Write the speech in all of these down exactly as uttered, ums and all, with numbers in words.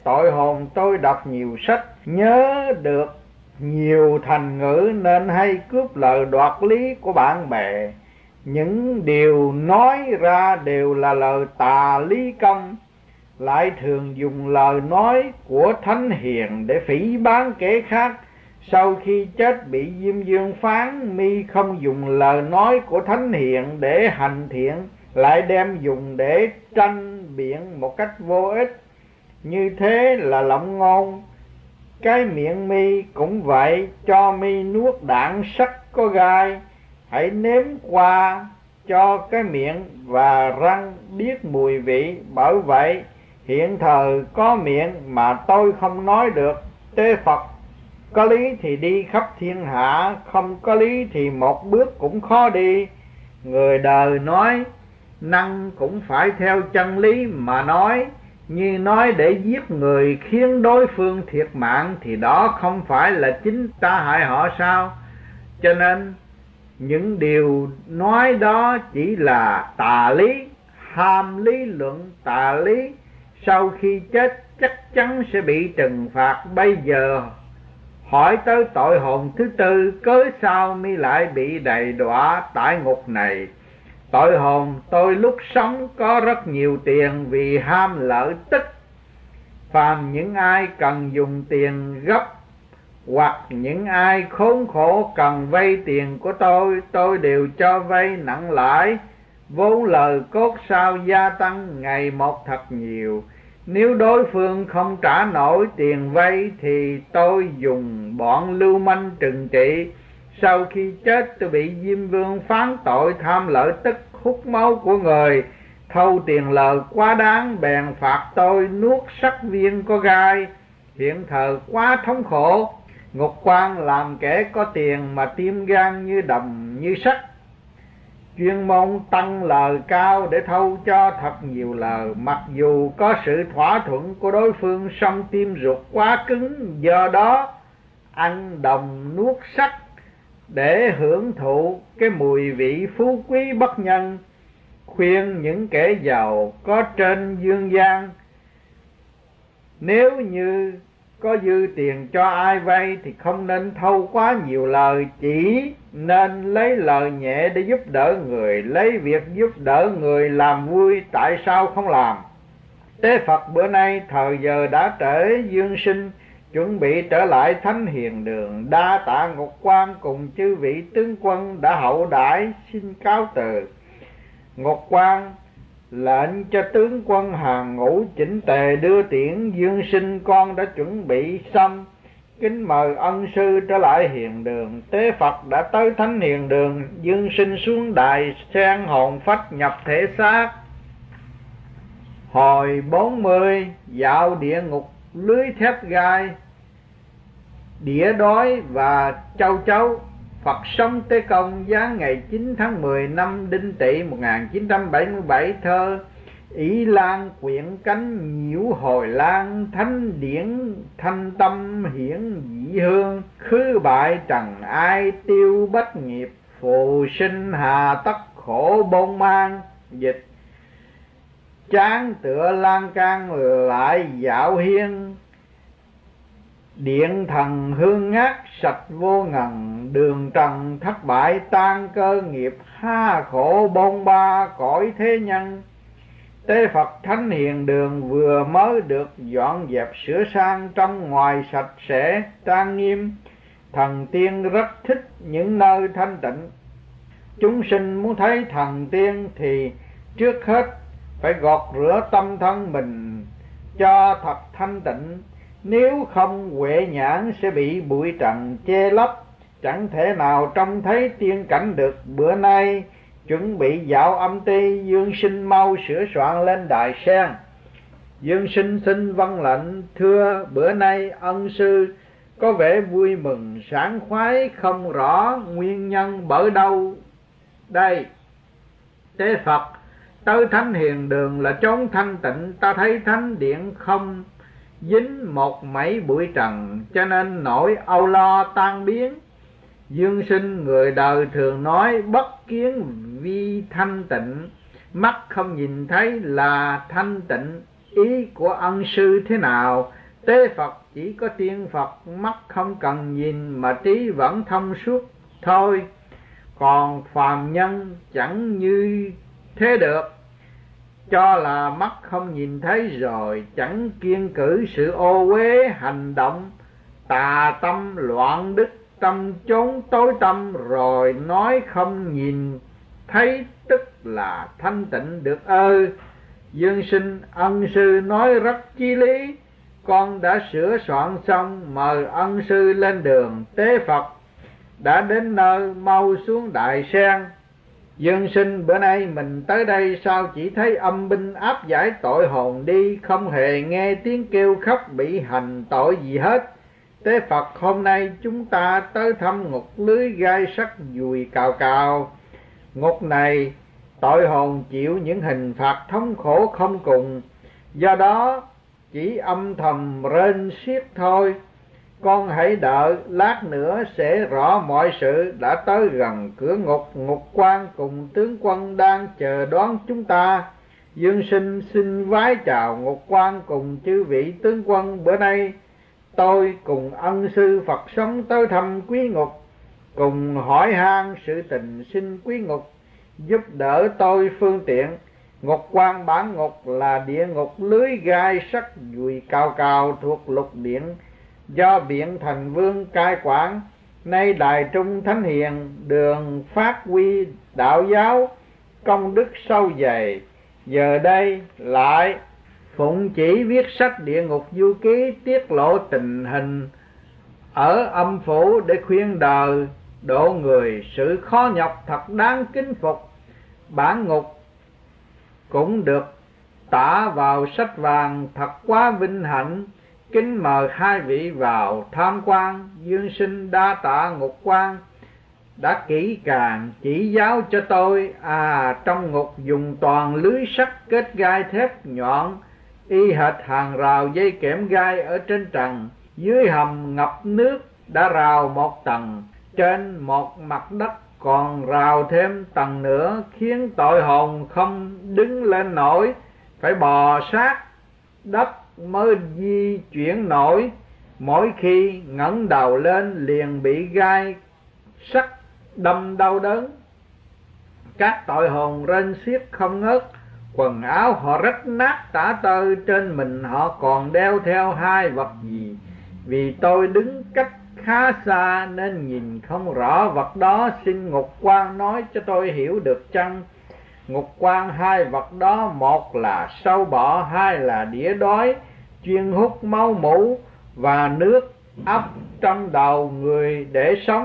Tội hồn tôi đọc nhiều sách, nhớ được nhiều thành ngữ nên hay cướp lời đoạt lý của bạn bè. Những điều nói ra đều là lời tà lý công, lại thường dùng lời nói của thánh hiền để phỉ báng kẻ khác. Sau khi chết bị Diêm Vương phán, mi không dùng lời nói của thánh hiền để hành thiện, lại đem dùng để tranh biện một cách vô ích. Như thế là lộng ngôn. Cái miệng mi cũng vậy, cho mi nuốt đạn sắt có gai, hãy nếm qua cho cái miệng và răng biết mùi vị. Bởi vậy hiện thời có miệng mà tôi không nói được. Tế Phật có lý thì đi khắp thiên hạ, không có lý thì một bước cũng khó đi. Người đời nói năng cũng phải theo chân lý mà nói. Như nói để giết người khiến đối phương thiệt mạng thì đó không phải là chính ta hại họ sao? Cho nên những điều nói đó chỉ là tà lý, ham lý luận tà lý. Sau khi chết chắc chắn sẽ bị trừng phạt. Bây giờ hỏi tới tội hồn thứ tư, cớ sao mi lại bị đầy đọa tại ngục này? Tội hồn tôi lúc sống có rất nhiều tiền vì ham lợi tức. Phàm những ai cần dùng tiền gấp, hoặc những ai khốn khổ cần vay tiền của tôi, tôi đều cho vay nặng lãi. Vốn lời cốt sao gia tăng ngày một thật nhiều. Nếu đối phương không trả nổi tiền vay thì tôi dùng bọn lưu manh trừng trị. Sau khi chết tôi bị Diêm Vương phán tội tham lợi tức, hút máu của người, thâu tiền lời quá đáng, bèn phạt tôi nuốt sắc viên có gai. Hiện thời quá thống khổ, ngục quan làm kẻ có tiền mà tim gan như đồng như sắt, chuyên môn tăng lời cao để thâu cho thật nhiều lời. Mặc dù có sự thỏa thuận của đối phương, song tim ruột quá cứng, do đó ăn đồng nuốt sắt để hưởng thụ cái mùi vị phú quý bất nhân. Khuyên những kẻ giàu có trên dương gian, nếu như có dư tiền cho ai vay thì không nên thâu quá nhiều lời, chỉ nên lấy lời nhẹ để giúp đỡ người. Lấy việc giúp đỡ người làm vui, tại sao không làm? Tế Phật bữa nay thời giờ đã trễ, dương sinh chuẩn bị trở lại thánh hiền đường. Đa tạ ngục quan cùng chư vị tướng quân đã hậu đãi, xin cáo từ. Ngục quan lệnh cho tướng quân hàng ngũ chỉnh tề đưa tiễn. Dương sinh con đã chuẩn bị xong, kính mời ân sư trở lại hiền đường. Tế Phật đã tới thánh hiền đường. Dương sinh xuống đài sen hồn phách nhập thể xác. Hồi bốn mươi, dạo địa ngục lưới thép gai, đĩa đói và châu chấu. Phật sống Tế Công giáng ngày chín tháng mười năm Đinh Tỵ một nghìn chín trăm bảy mươi bảy. Thơ Ý Lan quyện cánh nhiễu hồi lan, thánh điển thanh tâm hiển dị hương. Khứ bại trần ai tiêu bách nghiệp, phù sinh hà tất khổ bôn mang. Dịch: chán tựa lan can lại dạo hiên, điện thần hương ngát sạch vô ngần. Đường trần thất bại tan cơ nghiệp, ha khổ bôn ba cõi thế nhân. Tế Phật thánh hiền đường vừa mới được dọn dẹp sửa sang, trong ngoài sạch sẽ trang nghiêm. Thần tiên rất thích những nơi thanh tịnh. Chúng sinh muốn thấy thần tiên thì trước hết phải gọt rửa tâm thân mình cho thật thanh tịnh. Nếu không huệ nhãn sẽ bị bụi trần che lấp, chẳng thể nào trông thấy tiên cảnh được. Bữa nay chuẩn bị dạo âm ty, Dương sinh mau sửa soạn lên đài sen. Dương sinh xin vâng lệnh, thưa bữa nay ân sư có vẻ vui mừng sảng khoái, không rõ nguyên nhân bởi đâu đây. Tế Phật, tới thánh hiền đường là chốn thanh tịnh, ta thấy thánh điện không dính một mảy bụi trần, cho nên nỗi âu lo tan biến. Dương sinh, người đời thường nói bất kiến vi thanh tịnh, mắt không nhìn thấy là thanh tịnh. ý của ân sư thế nào. Tế Phật chỉ có tiên Phật, mắt không cần nhìn mà trí vẫn thông suốt thôi. Còn phàm nhân chẳng như thế được, cho là mắt không nhìn thấy rồi chẳng kiêng cử sự ô uế hành động tà tâm loạn đức, tâm chốn tối tâm rồi nói không nhìn thấy tức là thanh tịnh được ư? Dương sinh ân sư nói rất chí lý, con đã sửa soạn xong, mời ân sư lên đường. Tế Phật đã đến nơi, mau xuống Đại Sen. Dương sinh bữa nay mình tới đây sao chỉ thấy âm binh áp giải tội hồn đi, không hề nghe tiếng kêu khóc bị hành tội gì hết. Tế Phật, hôm nay chúng ta tới thăm ngục lưới gai sắt dùi cào cào. Ngục này tội hồn chịu những hình phạt thống khổ không cùng, do đó chỉ âm thầm rên xiết thôi. Con hãy đợi, lát nữa sẽ rõ mọi sự. Đã tới gần cửa ngục, ngục quan cùng tướng quân đang chờ đón chúng ta. Dương sinh xin vái chào ngục quan cùng chư vị tướng quân. Bữa nay tôi cùng ân sư Phật sống tới thăm quý ngục, cùng hỏi han sự tình, xin quý ngục giúp đỡ tôi phương tiện. Ngục quan bản ngục là địa ngục lưới gai sắt dùi cào cào thuộc lục điện do Biện Thành Vương cai quản. Nay Đài Trung Thánh Hiền đường phát huy đạo giáo công đức sâu dày, giờ đây lại phụng chỉ viết sách Địa Ngục Du Ký, tiết lộ tình hình ở âm phủ để khuyên đời độ người. Sự khó nhọc thật đáng kính phục. Bản ngục cũng được tả vào sách vàng, thật quá vinh hạnh. Kính mời hai vị vào tham quan. Dương sinh đa tạ ngục quan đã kỹ càng chỉ giáo cho tôi. À, trong ngục dùng toàn lưới sắt kết gai thép nhọn, y hệt hàng rào dây kẽm gai ở trên trần. Dưới hầm ngập nước đã rào một tầng, trên một mặt đất còn rào thêm tầng nữa, khiến tội hồn không đứng lên nổi, phải bò sát đất mới di chuyển nổi. Mỗi khi ngẩng đầu lên liền bị gai sắt đâm đau đớn. Các tội hồn rên xiết không ngớt, quần áo họ rách nát tả tơi, trên mình họ còn đeo theo hai vật gì. Vì tôi đứng cách khá xa nên nhìn không rõ vật đó, xin ngục quan nói cho tôi hiểu được chăng? Ngục quan, hai vật đó một là sâu bọ, hai là đĩa đói chuyên hút máu mủ và nước ấp trong đầu người để sống.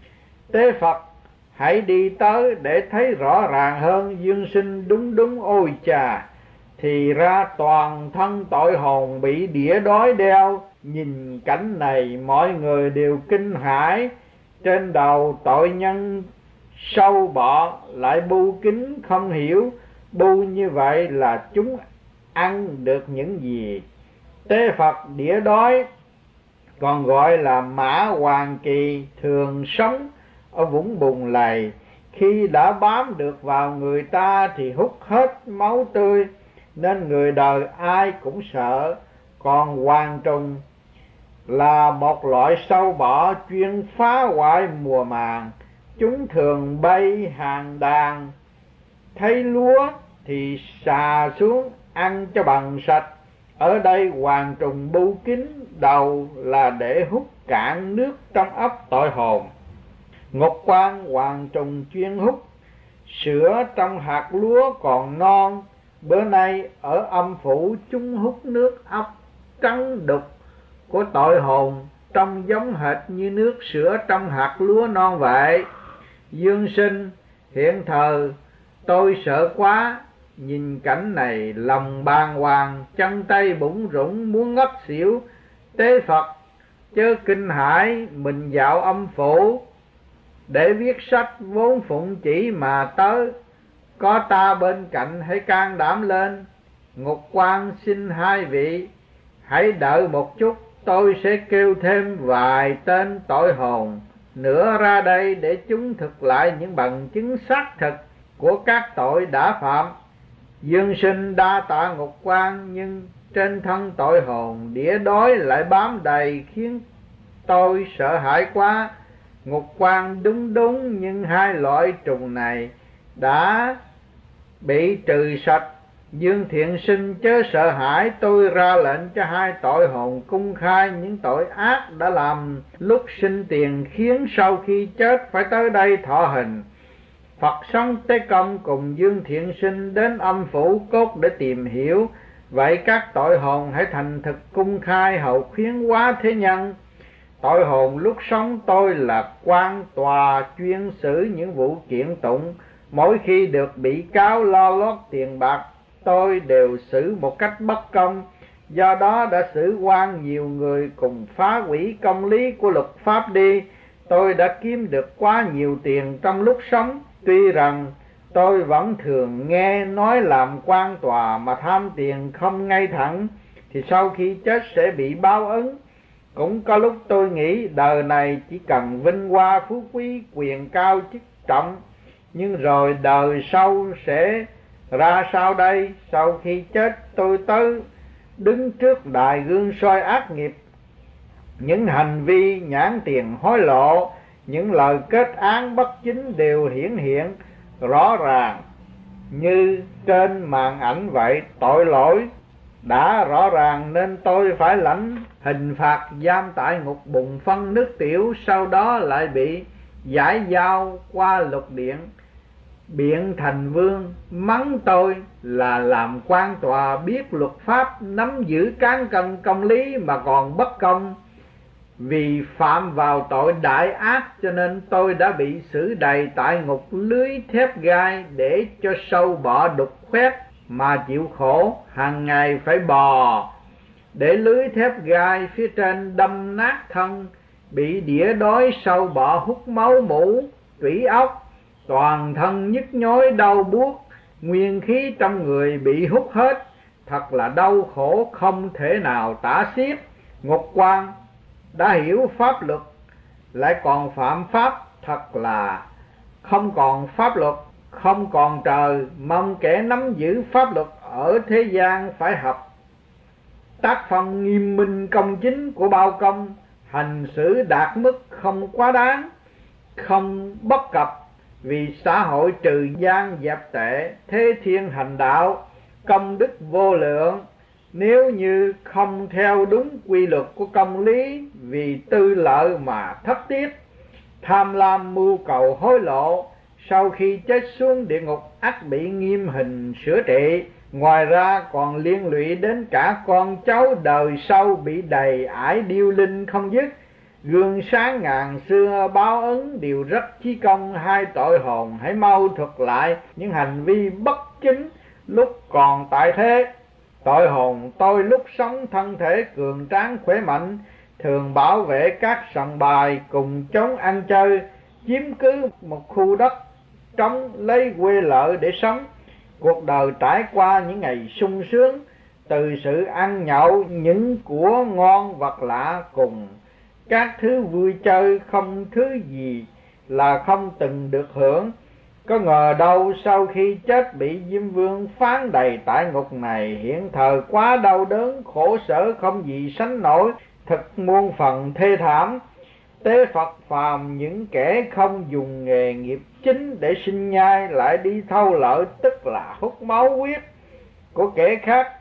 Tế Phật, hãy đi tới để thấy rõ ràng hơn. Dương sinh đúng đúng, ôi chà, thì ra toàn thân tội hồn bị đĩa đói đeo. Nhìn cảnh này mọi người đều kinh hãi. Trên đầu tội nhân sâu bọ lại bu kín, không hiểu bu như vậy là chúng ăn được những gì. Tế Phật, đĩa đói còn gọi là mã hoàng kỳ, thường sống ở vũng bùn lầy. Khi đã bám được vào người ta thì hút hết máu tươi, nên người đời ai cũng sợ. Còn hoàng trùng là một loại sâu bọ chuyên phá hoại mùa màng. Chúng thường bay hàng đàn, thấy lúa thì xà xuống ăn cho bằng sạch. Ở đây hoàng trùng bu kín đầu là để hút cạn nước trong ấp tội hồn. Ngục quan, hoàng trùng chuyên hút sữa trong hạt lúa còn non. Bữa nay ở âm phủ chúng hút nước ấp trắng đục của tội hồn, trông giống hệt như nước sữa trong hạt lúa non vậy. Dương sinh, hiện thời tôi sợ quá, nhìn cảnh này lòng bàng hoàng, chân tay bủn rủn muốn ngất xỉu. Tế Phật, chớ kinh hãi, mình dạo âm phủ để viết sách vốn phụng chỉ mà tới. Có ta bên cạnh hãy can đảm lên. Ngục quan, xin hai vị hãy đợi một chút, tôi sẽ kêu thêm vài tên tội hồn nữa ra đây để chúng thực lại những bằng chứng xác thực của các tội đã phạm. Dương sinh đa tạ ngục quan, nhưng trên thân tội hồn, đĩa đói lại bám đầy khiến tôi sợ hãi quá. Ngục quan đúng đúng, nhưng hai loại trùng này đã bị trừ sạch. Dương Thiện Sinh chớ sợ hãi, tôi ra lệnh cho hai tội hồn cung khai những tội ác đã làm lúc sinh tiền, khiến sau khi chết phải tới đây thọ hình. Phật sống Tế Công cùng Dương Thiện Sinh đến âm phủ cốt để tìm hiểu. Vậy các tội hồn hãy thành thực cung khai, hậu khuyến hóa thế nhân. Tội hồn lúc sống tôi là quan tòa chuyên xử những vụ kiện tụng. Mỗi khi được bị cáo lo lót tiền bạc, tôi đều xử một cách bất công. Do đó đã xử quan nhiều người cùng phá hủy công lý của luật pháp đi. Tôi đã kiếm được quá nhiều tiền trong lúc sống. Tuy rằng tôi vẫn thường nghe nói làm quan tòa mà tham tiền không ngay thẳng, thì sau khi chết sẽ bị báo ứng. Cũng có lúc tôi nghĩ đời này chỉ cần vinh hoa phú quý, quyền cao chức trọng, nhưng rồi đời sau sẽ ra sao đây? Sau khi chết tôi tới đứng trước đài gương soi ác nghiệp, những hành vi nhãn tiền hối lộ, những lời kết án bất chính đều hiển hiện rõ ràng như trên màn ảnh vậy. Tội lỗi đã rõ ràng nên tôi phải lãnh hình phạt giam tại ngục bùn phân nước tiểu, sau đó lại bị giải giao qua lục điện. Biện Thành Vương mắng tôi là làm quan tòa biết luật pháp, nắm giữ cán cân công lý mà còn bất công. Vì phạm vào tội đại ác cho nên tôi đã bị xử đầy tại ngục lưới thép gai để cho sâu bọ đục khoét mà chịu khổ. Hàng ngày phải bò để lưới thép gai phía trên đâm nát thân, bị đĩa đói sâu bọ hút máu mũ, tủy ốc, toàn thân nhức nhối đau buốt, nguyên khí trong người bị hút hết. Thật là đau khổ không thể nào tả xiết. Ngục quan đã hiểu pháp luật lại còn phạm pháp, thật là không còn pháp luật, không còn trời. Mong kẻ nắm giữ pháp luật ở thế gian phải học tác phong nghiêm minh công chính của bao công, hành xử đạt mức, không quá đáng, không bất cập, vì xã hội trừ gian dẹp tệ, thế thiên hành đạo, công đức vô lượng. Nếu như không theo đúng quy luật của công lý, vì tư lợi mà thất tiết, tham lam mưu cầu hối lộ, sau khi chết xuống địa ngục ắt bị nghiêm hình sửa trị. Ngoài ra còn liên lụy đến cả con cháu đời sau bị đầy ải điêu linh không dứt. Gương sáng ngàn xưa báo ứng đều rất chí công. Hai tội hồn hãy mau thuật lại những hành vi bất chính lúc còn tại thế. Tội hồn tôi lúc sống thân thể cường tráng khỏe mạnh, thường bảo vệ các sòng bài cùng chống ăn chơi, chiếm cứ một khu đất trống lấy quê lợi để sống. Cuộc đời trải qua những ngày sung sướng, từ sự ăn nhậu những của ngon vật lạ cùng các thứ vui chơi, không thứ gì là không từng được hưởng. Có ngờ đâu sau khi chết bị Diêm Vương phán đầy tại ngục này, hiện thời quá đau đớn khổ sở không gì sánh nổi, thật muôn phần thê thảm. Tế Phật phàm những kẻ không dùng nghề nghiệp chính để sinh nhai, lại đi thâu lợi, tức là hút máu huyết của kẻ khác,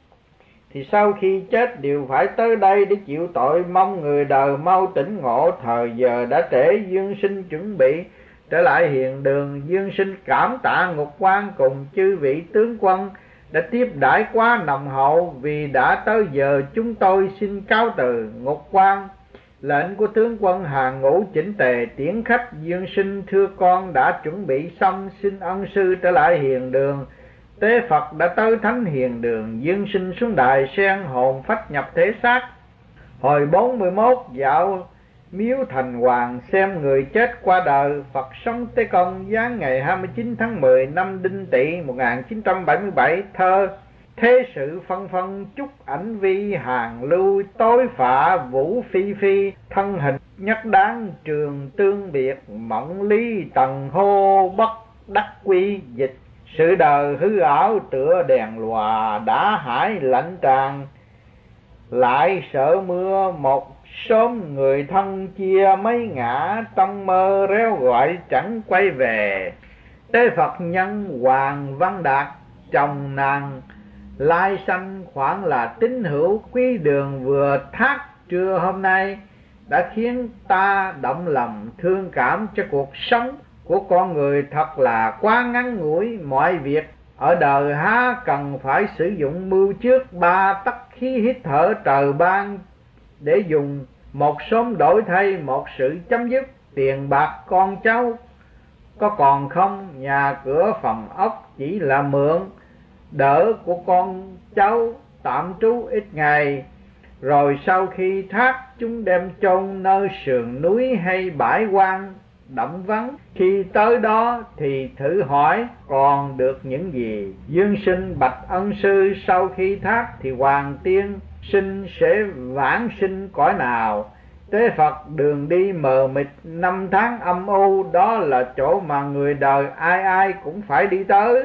thì sau khi chết đều phải tới đây để chịu tội. Mong người đời mau tỉnh ngộ, thời giờ đã trễ. Dương sinh chuẩn bị trở lại hiền đường. Dương sinh cảm tạ ngục quan cùng chư vị tướng quân đã tiếp đãi quá nồng hậu. Vì đã tới giờ chúng tôi xin cáo từ. Ngục quan lệnh của tướng quân hàng ngũ chỉnh tề tiễn khách. Dương sinh thưa con đã chuẩn bị xong, xin ân sư trở lại hiền đường. Tế Phật đã tới thánh hiền đường. Dương sinh xuống đài sen, hồn phách nhập thể xác. Hồi bốn mươi mốt dạo miếu thành hoàng xem người chết qua đời. Phật sống Tế Công giáng ngày hai mươi chín tháng mười năm Đinh Tỵ một nghìn chín trăm bảy mươi bảy. Thơ: thế sự phân phân chúc ảnh vi, hàng lưu tối phạ vũ phi phi. Thân hình nhất đáng trường tương biệt, mộng ly tần hô bất đắc quy dịch. Sự đời hư ảo tựa đèn lòa, đã hải lạnh tràn. Lại sợ mưa một sớm, người thân chia mấy ngã. Trong mơ réo gọi chẳng quay về. Tế Phật nhân Hoàng Văn Đạt, chồng nàng Lai Xanh, khoảng là tín hữu quý đường vừa thác trưa hôm nay, đã khiến ta động lòng thương cảm cho cuộc sống của con người thật là quá ngắn ngủi. Mọi việc ở đời há cần phải sử dụng mưu trước ba tấc khí hít thở trời ban, để dùng một sớm đổi thay một sự chấm dứt. Tiền bạc con cháu có còn không, nhà cửa phòng ốc chỉ là mượn đỡ của con cháu tạm trú ít ngày, rồi sau khi thác chúng đem chôn nơi sườn núi hay bãi hoang đậm vắng. Khi tới đó thì thử hỏi còn được những gì. Dương sinh bạch ân sư, sau khi thác thì hoàng tiên sinh sẽ vãng sinh cõi nào? Tế Phật đường đi mờ mịt năm tháng âm u, đó là chỗ mà người đời ai ai cũng phải đi tới.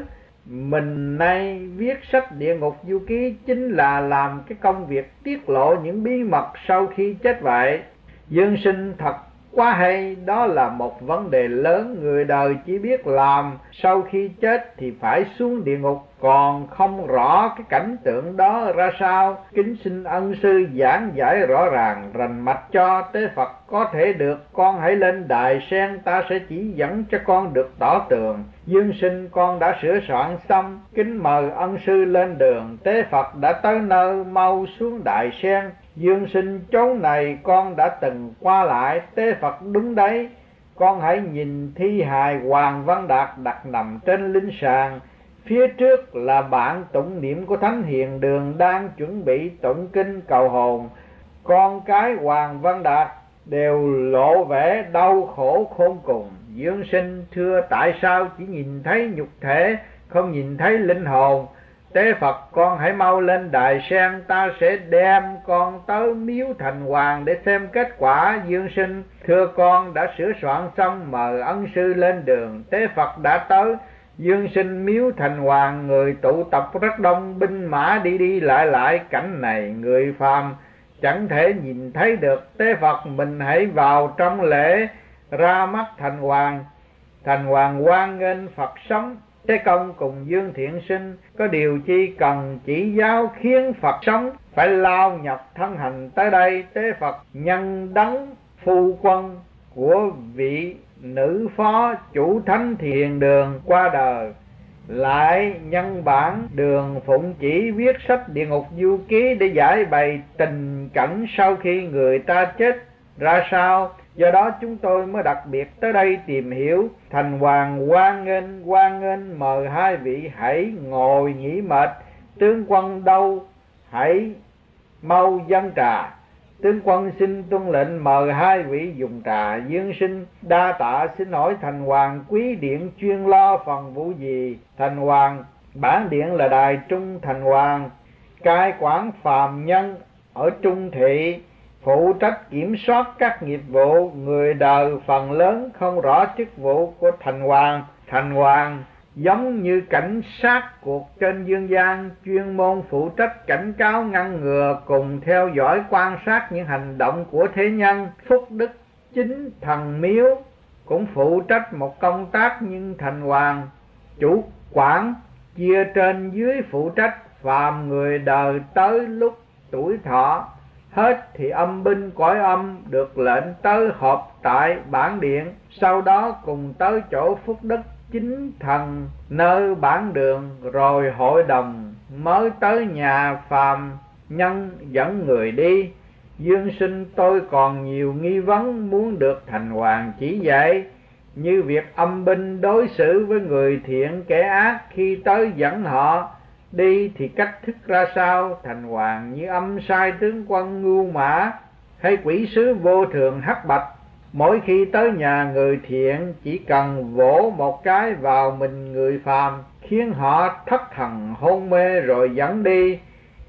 Mình nay viết sách Địa Ngục Du Ký chính là làm cái công việc tiết lộ những bí mật sau khi chết vậy. Dương sinh thật quá hay, đó là một vấn đề lớn. Người đời chỉ biết làm sau khi chết thì phải xuống địa ngục, còn không rõ cái cảnh tượng đó ra sao. Kính xin ân sư giảng giải rõ ràng rành mạch cho. Tế Phật có thể được, con hãy lên đài sen, ta sẽ chỉ dẫn cho con được tỏ tường. Dương sinh con đã sửa soạn xong, kính mời ân sư lên đường. Tế Phật đã tới nơi, mau xuống đài sen. Dương sinh chỗ này con đã từng qua lại. Tế Phật đúng đấy, con hãy nhìn thi hài Hoàng Văn Đạt đặt nằm trên linh sàng. Phía trước là bản tụng niệm của Thánh Hiền Đường đang chuẩn bị tụng kinh cầu hồn. Con cái Hoàng Văn Đạt đều lộ vẻ đau khổ khôn cùng. Dương sinh thưa, tại sao chỉ nhìn thấy nhục thể, không nhìn thấy linh hồn? Tế Phật con hãy mau lên đài sen, ta sẽ đem con tới miếu Thành Hoàng để xem kết quả. Dương sinh thưa, con đã sửa soạn xong, mời ân sư lên đường. Tế Phật đã tới. Dương sinh miếu Thành Hoàng, người tụ tập rất đông, binh mã đi đi lại lại. Cảnh này người phàm chẳng thể nhìn thấy được. Tế Phật mình hãy vào trong lễ ra mắt Thành Hoàng. Thành Hoàng hoan nghênh Phật sống. Thế Công cùng Dương Thiện Sinh có điều chi cần chỉ giáo khiến Phật sống, phải lao nhọc thân hành tới đây. Tế Phật nhân đấng phu quân của vị nữ phó chủ Thánh Hiền Đường qua đời, lại nhân bản Đường Phụng chỉ viết sách Địa Ngục Du Ký để giải bày tình cảnh sau khi người ta chết ra sao. Do đó chúng tôi mới đặc biệt tới đây tìm hiểu. Thành Hoàng hoan nghênh, hoan nghênh, mời hai vị hãy ngồi nghỉ mệt. Tướng quân đâu, hãy mau dâng trà. Tướng quân xin tuân lệnh, mời hai vị dùng trà. Dương sinh đa tạ, xin hỏi Thành Hoàng quý điện chuyên lo phần vụ gì? Thành Hoàng, bản điện là đài Trung Thành Hoàng, cai quản phàm nhân ở Trung Thị, phụ trách kiểm soát các nghiệp vụ. Người đời phần lớn không rõ chức vụ của Thành Hoàng. Thành Hoàng giống như cảnh sát cuộc trên dương gian, chuyên môn phụ trách cảnh cáo, ngăn ngừa cùng theo dõi quan sát những hành động của thế nhân. Phúc Đức Chính Thần Miếu cũng phụ trách một công tác, nhưng Thành Hoàng chủ quản chia trên dưới phụ trách. Phàm người đời tới lúc tuổi thọ hết thì âm binh cõi âm được lệnh tới họp tại bản điện, sau đó cùng tới chỗ Phúc Đức Chính Thần nơi bản đường, rồi hội đồng mới tới nhà phàm nhân dẫn người đi. Dương sinh tôi còn nhiều nghi vấn muốn được Thành Hoàng chỉ dạy, như việc âm binh đối xử với người thiện kẻ ác, khi tới dẫn họ đi thì cách thức ra sao? Thành Hoàng như âm sai tướng quân Ngưu Mã hay quỷ sứ vô thường Hắc Bạch, mỗi khi tới nhà người thiện chỉ cần vỗ một cái vào mình người phàm, khiến họ thất thần hôn mê rồi dẫn đi.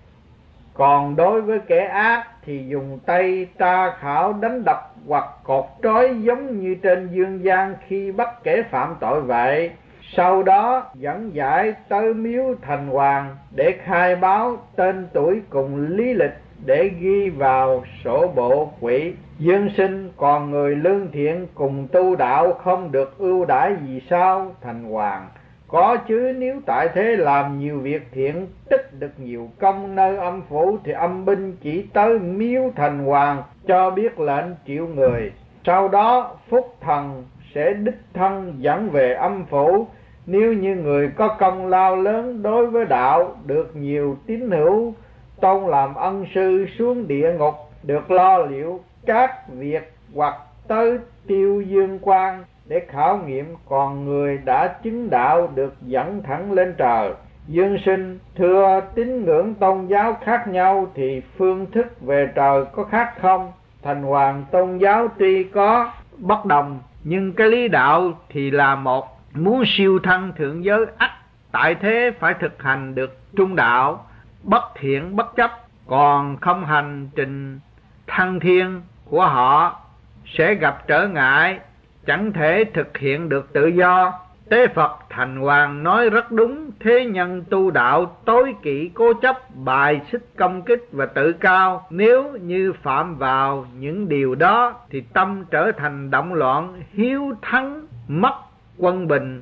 Còn đối với kẻ ác thì dùng tay tra khảo, đánh đập hoặc cột trói, giống như trên dương gian khi bắt kẻ phạm tội vậy. Sau đó dẫn giải tới miếu thành hoàng để khai báo tên tuổi cùng lý lịch để ghi vào sổ bộ quỹ. Dương sinh còn người lương thiện cùng tu đạo không được ưu đãi gì sao? Thành hoàng: có chứ, nếu tại thế làm nhiều việc thiện, tích được nhiều công nơi âm phủ, thì âm binh chỉ tới miếu thành hoàng cho biết lệnh triệu người. Sau đó phúc thần sẽ đích thân dẫn về âm phủ. Nếu như người có công lao lớn đối với đạo, được nhiều tín hữu tôn làm ân sư, xuống địa ngục được lo liệu các việc hoặc tới tiêu dương quan để khảo nghiệm. Còn người đã chứng đạo được dẫn thẳng lên trời. Dương sinh: thưa, tín ngưỡng tôn giáo khác nhau thì phương thức về trời có khác không? Thành hoàng: tôn giáo tuy có bất đồng nhưng cái lý đạo thì là một. Muốn siêu thân thượng giới ắt tại thế phải thực hành được trung đạo, bất thiện bất chấp. Còn không hành trình thăng thiên của họ sẽ gặp trở ngại, chẳng thể thực hiện được tự do. Tế Phật: thành hoàng nói rất đúng. Thế nhân tu đạo tối kỵ cố chấp, bài xích công kích và tự cao. Nếu như phạm vào những điều đó thì tâm trở thành động loạn, hiếu thắng mất quân bình,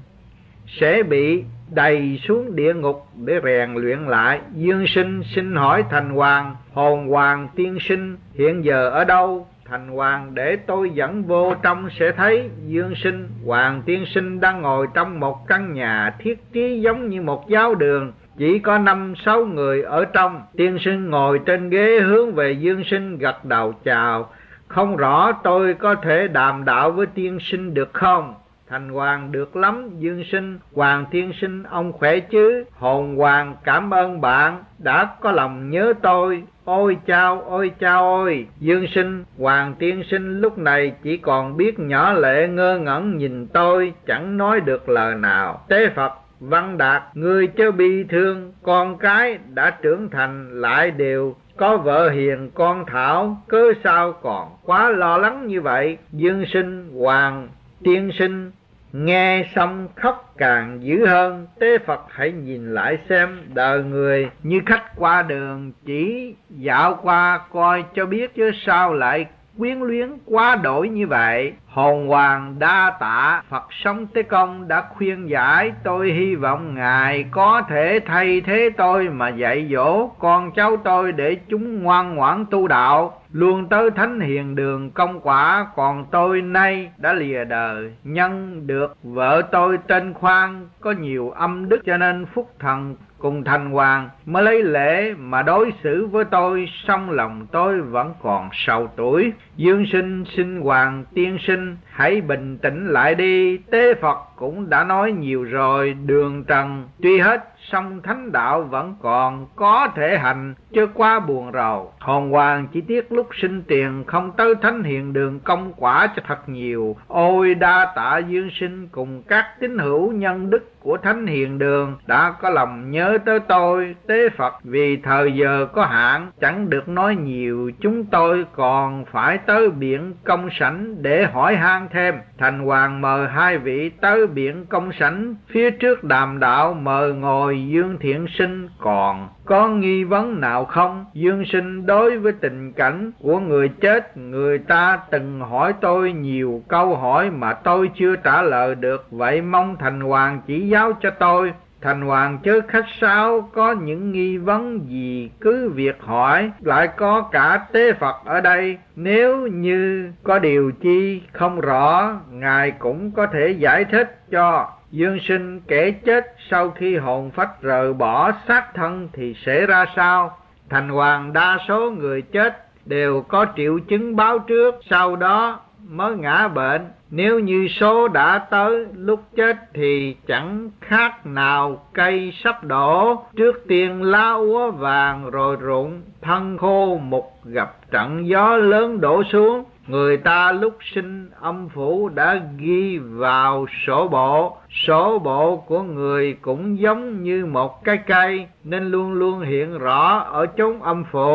sẽ bị đầy xuống địa ngục để rèn luyện lại. Dương sinh xin hỏi thành hoàng: hồn hoàng tiên sinh hiện giờ ở đâu? Thành hoàng: để tôi dẫn vô trong sẽ thấy. Dương sinh: hoàng tiên sinh đang ngồi trong một căn nhà thiết trí giống như một giáo đường, chỉ có năm sáu người ở trong. Tiên sinh ngồi trên ghế hướng về Dương sinh gật đầu chào. Không rõ tôi có thể đàm đạo với tiên sinh được không? Thành hoàng: được lắm. Dương sinh: hoàng tiên sinh ông khỏe chứ? Hồn hoàng: cảm ơn bạn đã có lòng nhớ tôi. Ôi chao, ôi chao ôi. Dương sinh: hoàng tiên sinh lúc này chỉ còn biết nhỏ lệ ngơ ngẩn nhìn tôi, chẳng nói được lời nào. Tế Phật: văn đạt, ngươi chớ bi thương, con cái đã trưởng thành lại đều có vợ hiền con thảo, cớ sao còn quá lo lắng như vậy? Dương sinh: hoàng tiên sinh nghe xong khóc càng dữ hơn. Tế Phật: hãy nhìn lại xem, đời người như khách qua đường, chỉ dạo qua coi cho biết, chứ sao lại quyến luyến quá đổi như vậy? Hồn hoàng đa tạ. Phật sống Tế Công đã khuyên giải, tôi hy vọng ngài có thể thay thế tôi mà dạy dỗ con cháu tôi để chúng ngoan ngoãn tu đạo, luôn tới thánh hiền đường công quả. Còn tôi nay đã lìa đời, nhân được vợ tôi tên Khoan có nhiều âm đức, cho nên phúc thần cùng thành hoàng mới lấy lễ mà đối xử với tôi, song lòng tôi vẫn còn sầu tuổi. Dương sinh xin hoàng tiên sinh hãy bình tĩnh lại đi. Tế Phật cũng đã nói nhiều rồi, đường trần tuy hết song thánh đạo vẫn còn có thể hành, chứ quá buồn rầu. Hồn hoàng chỉ tiếc lúc sinh tiền không tới thánh hiền đường công quả cho thật nhiều. Ôi đa tạ Dương sinh cùng các tín hữu nhân đức của thánh hiền đường đã có lòng nhớ tới tôi. Tế Phật vì thời giờ có hạn chẳng được nói nhiều, chúng tôi còn phải tới biển công sảnh để hỏi han thêm. Thành hoàng mời hai vị tới biển công sảnh, phía trước đàm đạo mời ngồi. Dương thiện sinh còn có nghi vấn nào không? Dương sinh: đối với tình cảnh của người chết, người ta từng hỏi tôi nhiều câu hỏi mà tôi chưa trả lời được, vậy mong thành hoàng chỉ giáo cho tôi. Thành hoàng chớ khách sáo, có những nghi vấn gì cứ việc hỏi, lại có cả Tế Phật ở đây. Nếu như có điều chi không rõ, ngài cũng có thể giải thích cho. Dương sinh: kẻ chết sau khi hồn phách rời bỏ xác thân thì sẽ ra sao? Thành hoàng: đa số người chết đều có triệu chứng báo trước, sau đó mới ngã bệnh. Nếu như số đã tới lúc chết thì chẳng khác nào cây sắp đổ, trước tiên lá úa vàng rồi rụng, thân khô mục gặp trận gió lớn đổ xuống. Người ta lúc sinh âm phủ đã ghi vào sổ bộ. Sổ bộ của người cũng giống như một cái cây, nên luôn luôn hiện rõ ở chốn âm phủ.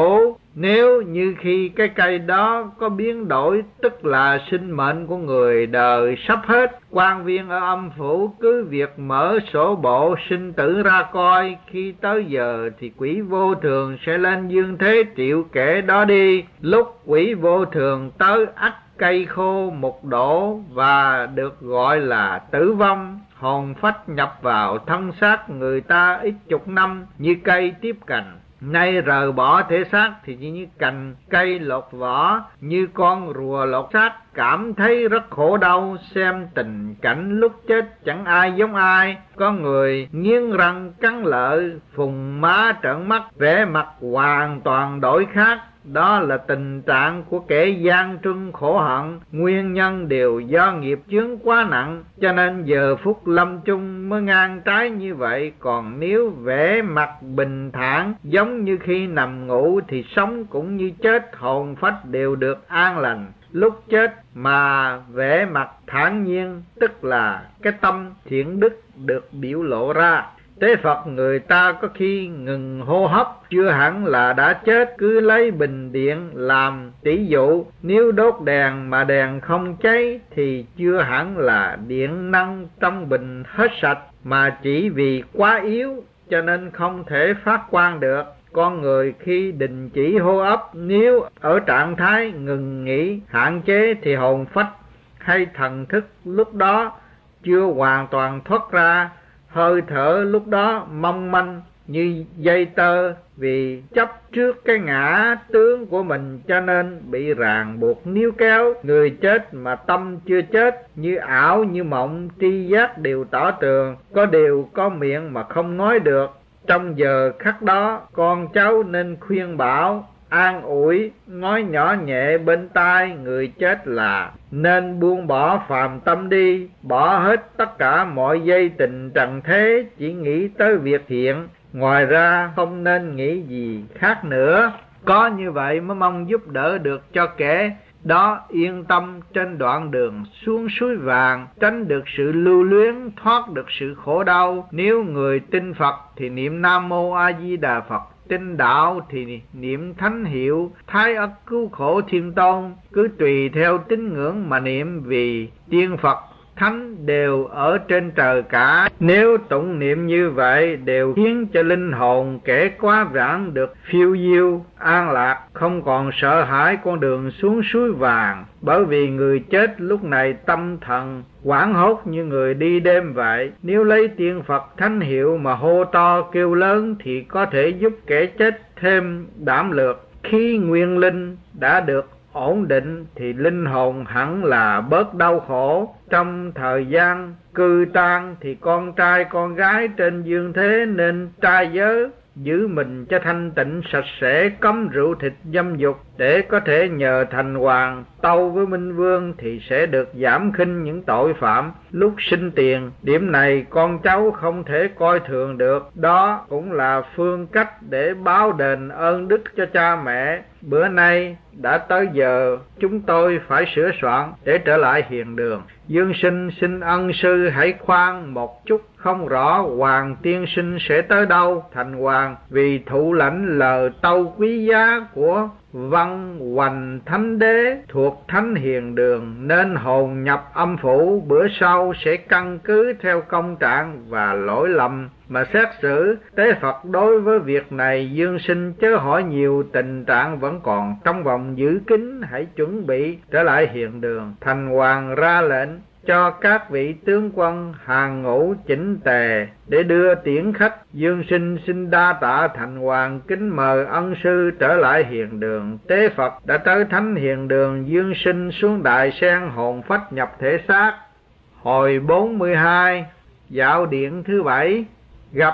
Nếu như khi cái cây đó có biến đổi, tức là sinh mệnh của người đời sắp hết, quan viên ở âm phủ cứ việc mở sổ bộ sinh tử ra coi, khi tới giờ thì quỷ vô thường sẽ lên dương thế triệu kể đó đi. Lúc quỷ vô thường tới ắt cây khô một đổ và được gọi là tử vong. Hồn phách nhập vào thân xác người ta ít chục năm như cây tiếp cành, nay rời bỏ thể xác thì như cành cây lột vỏ, như con rùa lột xác, cảm thấy rất khổ đau. Xem tình cảnh lúc chết chẳng ai giống ai, có người nghiến răng cắn lợi, phùng má trợn mắt, vẻ mặt hoàn toàn đổi khác. Đó là tình trạng của kẻ gian truân khổ hận, nguyên nhân đều do nghiệp chướng quá nặng, cho nên giờ phút lâm chung mới ngang trái như vậy. Còn nếu vẻ mặt bình thản giống như khi nằm ngủ thì sống cũng như chết, hồn phách đều được an lành. Lúc chết mà vẻ mặt thản nhiên, tức là cái tâm thiện đức được biểu lộ ra. Tế Phật người ta có khi ngừng hô hấp, chưa hẳn là đã chết. Cứ lấy bình điện làm tỷ dụ, nếu đốt đèn mà đèn không cháy thì chưa hẳn là điện năng trong bình hết sạch, mà chỉ vì quá yếu cho nên không thể phát quang được. Con người khi đình chỉ hô hấp, nếu ở trạng thái ngừng nghỉ hạn chế thì hồn phách hay thần thức lúc đó chưa hoàn toàn thoát ra. Hơi thở lúc đó mong manh như dây tơ, vì chấp trước cái ngã tướng của mình cho nên bị ràng buộc níu kéo. Người chết mà tâm chưa chết, như ảo như mộng, tri giác đều tỏ tường, có điều có miệng mà không nói được. Trong giờ khắc đó, con cháu nên khuyên bảo, an ủi, nói nhỏ nhẹ bên tai người chết là nên buông bỏ phàm tâm đi, bỏ hết tất cả mọi dây tình trần thế, chỉ nghĩ tới việc thiện, ngoài ra không nên nghĩ gì khác nữa. Có như vậy mới mong giúp đỡ được cho kẻ đó yên tâm trên đoạn đường xuống suối vàng, tránh được sự lưu luyến, thoát được sự khổ đau. Nếu người tin Phật thì niệm Nam Mô A Di Đà Phật, tin đạo thì niệm thánh hiệu Thái Ất Cứu Khổ Thiên Tôn. Cứ tùy theo tín ngưỡng mà niệm, vì tiên Phật thánh đều ở trên trời cả. Nếu tụng niệm như vậy đều khiến cho linh hồn kẻ quá vãng được phiêu diêu an lạc, không còn sợ hãi con đường xuống suối vàng. Bởi vì người chết lúc này tâm thần hoảng hốt như người đi đêm vậy. Nếu lấy tiên Phật thánh hiệu mà hô to kêu lớn thì có thể giúp kẻ chết thêm đảm lược. Khi nguyên linh đã được ổn định thì linh hồn hẳn là bớt đau khổ. Trong thời gian cư tang thì con trai con gái trên dương thế nên trai giới, giữ mình cho thanh tịnh sạch sẽ, cấm rượu thịt dâm dục, để có thể nhờ thành hoàng tâu với Minh Vương thì sẽ được giảm khinh những tội phạm lúc sinh tiền. Điểm này con cháu không thể coi thường được. Đó cũng là phương cách để báo đền ơn đức cho cha mẹ. Bữa nay đã tới giờ chúng tôi phải sửa soạn để trở lại hiền đường. Dương sinh xin ân sư hãy khoan một chút, không rõ Hoàng tiên sinh sẽ tới đâu. Thành Hoàng vì thụ lãnh lời tâu quý giá của Văn Hoành Thánh Đế thuộc Thánh Hiền Đường nên hồn nhập âm phủ. Bữa sau sẽ căn cứ theo công trạng và lỗi lầm mà xét xử. Tế Phật đối với việc này dương sinh chớ hỏi nhiều, tình trạng vẫn còn trong vòng giữ kín, hãy chuẩn bị trở lại Hiền Đường. Thành Hoàng ra lệnh cho các vị tướng quân hàng ngũ chỉnh tề để đưa tiễn khách. Dương sinh xin đa tạ Thành Hoàng, kính mời ân sư trở lại Hiền Đường. Tế Phật đã tới Thánh Hiền Đường, dương sinh xuống đại sen, hồn phách nhập thể xác. Hồi bốn mươi hai, dạo điện thứ bảy, gặp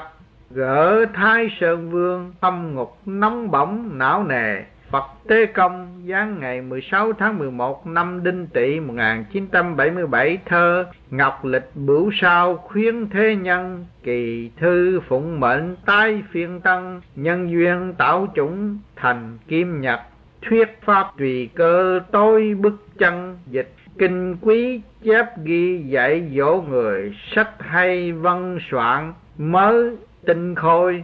gỡ Thái Sơn Vương, tâm ngục nóng bỏng não nề. Phật Tế Công giáng ngày mười sáu tháng mười một năm Đinh Tỵ một nghìn chín trăm bảy mươi bảy. Thơ Ngọc Lịch Bửu Sao khuyến thế nhân, kỳ thư phụng mệnh tái phiên tân. Nhân duyên tạo chủng thành kim nhật, thuyết pháp tùy cơ tối bức chân. Dịch kinh quý chép ghi dạy dỗ người, sách hay văn soạn mới tinh khôi.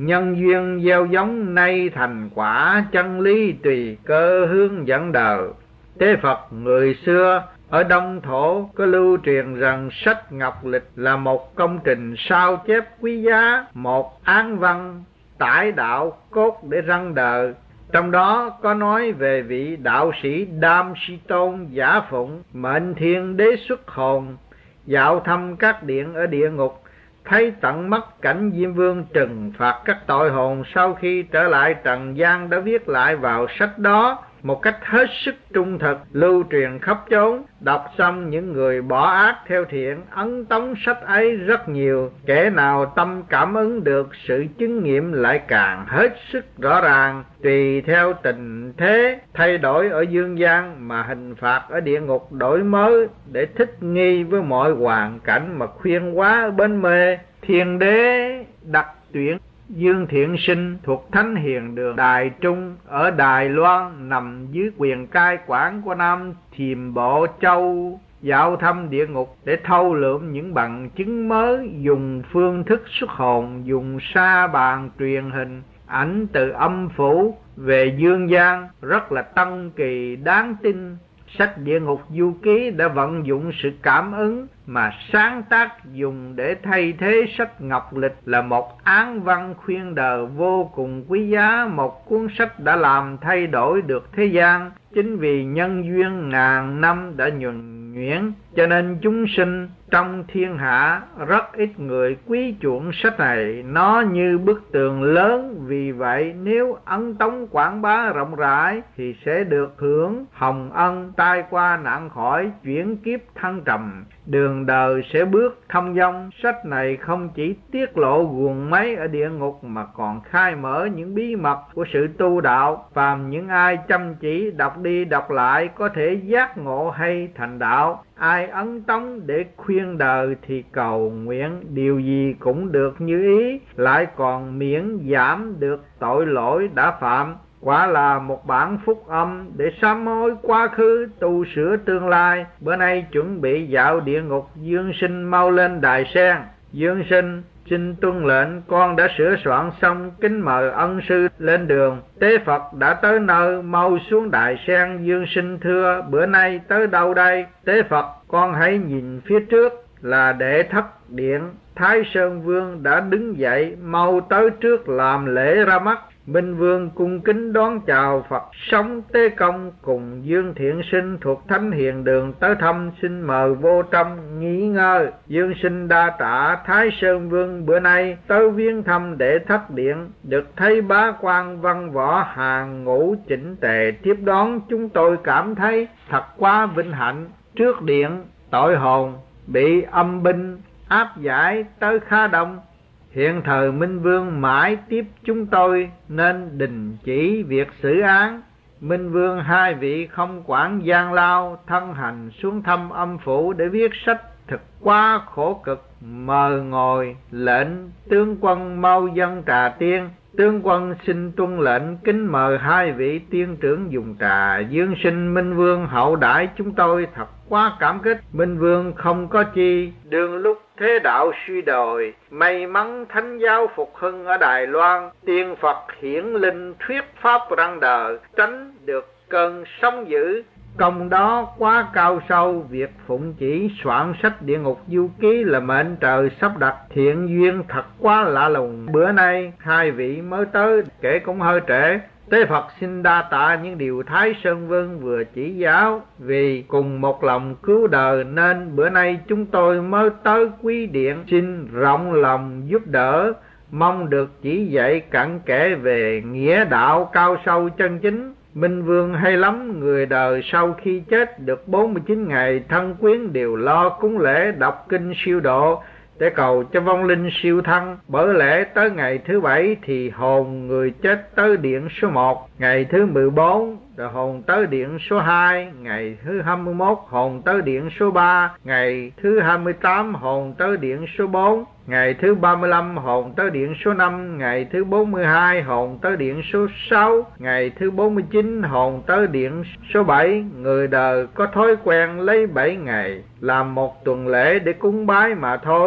nhân duyên gieo giống nay thành quả, chân lý tùy cơ hướng dẫn đời. Tế Phật người xưa ở Đông Thổ có lưu truyền rằng sách Ngọc Lịch là một công trình sao chép quý giá, một án văn tải đạo cốt để răng đời. Trong đó có nói về vị đạo sĩ Đam Si Tôn Giả Phụng mệnh thiên đế xuất hồn dạo thăm các điện ở địa ngục, thấy tận mắt cảnh Diêm Vương trừng phạt các tội hồn. Sau khi trở lại trần gian đã viết lại vào sách đó một cách hết sức trung thực, lưu truyền khắp chốn. Đọc xong những người bỏ ác theo thiện ấn tống sách ấy rất nhiều. Kẻ nào tâm cảm ứng được sự chứng nghiệm lại càng hết sức rõ ràng. Tùy theo tình thế thay đổi ở dương gian mà hình phạt ở địa ngục đổi mới để thích nghi với mọi hoàn cảnh mà khuyên hóa ở bên mê. Thiên đế đặt tuyển Dương Thiện Sinh thuộc Thánh Hiền Đường Đài Trung ở Đài Loan, nằm dưới quyền cai quản của Nam Thiềm Bộ Châu, dạo thăm địa ngục để thâu lượm những bằng chứng mới, dùng phương thức xuất hồn, dùng sa bàn truyền hình ảnh từ âm phủ về dương gian, rất là tân kỳ đáng tin. Sách Địa Ngục Du Ký đã vận dụng sự cảm ứng mà sáng tác dùng để thay thế sách Ngọc Lịch, là một án văn khuyên đời vô cùng quý giá, một cuốn sách đã làm thay đổi được thế gian. Chính vì nhân duyên ngàn năm đã nhuần nhuyễn cho nên chúng sinh trong thiên hạ rất ít người quý chuộng sách này. Nó như bức tường lớn, vì vậy nếu ấn tống quảng bá rộng rãi thì sẽ được hưởng hồng ân, tai qua nạn khỏi, chuyển kiếp thăng trầm, đường đời sẽ bước thông dong. Sách này không chỉ tiết lộ guồng máy ở địa ngục mà còn khai mở những bí mật của sự tu đạo. Phàm những ai chăm chỉ đọc đi đọc lại có thể giác ngộ hay thành đạo. Ai ấn tống để khuyên đời thì cầu nguyện điều gì cũng được như ý, lại còn miễn giảm được tội lỗi đã phạm. Quả là một bản phúc âm để sám hối quá khứ, tu sửa tương lai. Bữa nay chuẩn bị dạo địa ngục, Dương Sinh mau lên đài sen. Dương Sinh xin tuân lệnh, con đã sửa soạn xong, kính mời ân sư lên đường. Tế Phật đã tới nơi, mau xuống đài sen. Dương Sinh thưa, bữa nay tới đâu đây? Tế Phật, con hãy nhìn phía trước là Đệ Thất Điện. Thái Sơn Vương đã đứng dậy, mau tới trước làm lễ ra mắt. Minh Vương cung kính đón chào Phật sống Tế Công cùng Dương Thiện Sinh thuộc Thánh Hiền Đường tới thăm, xin mời vô trong nghỉ ngơi. Dương Sinh đa tạ. Thái Sơn Vương bữa nay tới viếng thăm Đệ Thất Điện, được thấy bá quan văn võ hàng ngũ chỉnh tề tiếp đón, chúng tôi cảm thấy thật quá vinh hạnh. Trước điện tội hồn bị âm binh áp giải tới khá đông. Hiện thời Minh Vương mãi tiếp chúng tôi nên đình chỉ việc xử án. Minh Vương hai vị không quản gian lao, thân hành xuống thăm âm phủ để viết sách, thực quá khổ cực. Mời ngồi, lệnh tướng quân mau dâng trà tiên. Tướng quân xin tuân lệnh, kính mời hai vị tiên trưởng dùng trà. Dương Sinh Minh Vương hậu đãi chúng tôi thật quá cảm kích. Minh Vương không có chi, đương lúc thế đạo suy đồi, may mắn thánh giáo phục hưng ở Đài Loan, tiên Phật hiển linh thuyết pháp răng đời, tránh được cơn sóng dữ. Công đó quá cao sâu, việc phụng chỉ soạn sách Địa Ngục Du Ký là mệnh trời sắp đặt, thiện duyên thật quá lạ lùng. Bữa nay hai vị mới tới, kể cũng hơi trễ. Tế Phật xin đa tạ những điều Thái Sơn Vương vừa chỉ giáo, vì cùng một lòng cứu đời nên bữa nay chúng tôi mới tới quý điện, xin rộng lòng giúp đỡ, mong được chỉ dạy cặn kẽ về nghĩa đạo cao sâu chân chính. Minh Vương hay lắm, người đời sau khi chết được bốn mươi chín ngày, thân quyến đều lo cúng lễ đọc kinh siêu độ để cầu cho vong linh siêu thân. Bởi lẽ tới ngày thứ bảy thì hồn người chết tới điện số một, ngày thứ mười bốn rồi hồn tới điện số hai, ngày thứ hai mươi mốt hồn tới điện số ba, ngày thứ hai mươi tám hồn tới điện số bốn, ngày thứ ba mươi lăm hồn tới điện số năm, ngày thứ bốn mươi hai hồn tới điện số sáu, ngày thứ bốn mươi chín hồn tới điện số bảy. Người đời có thói quen lấy bảy ngày làm một tuần lễ để cúng bái mà thôi.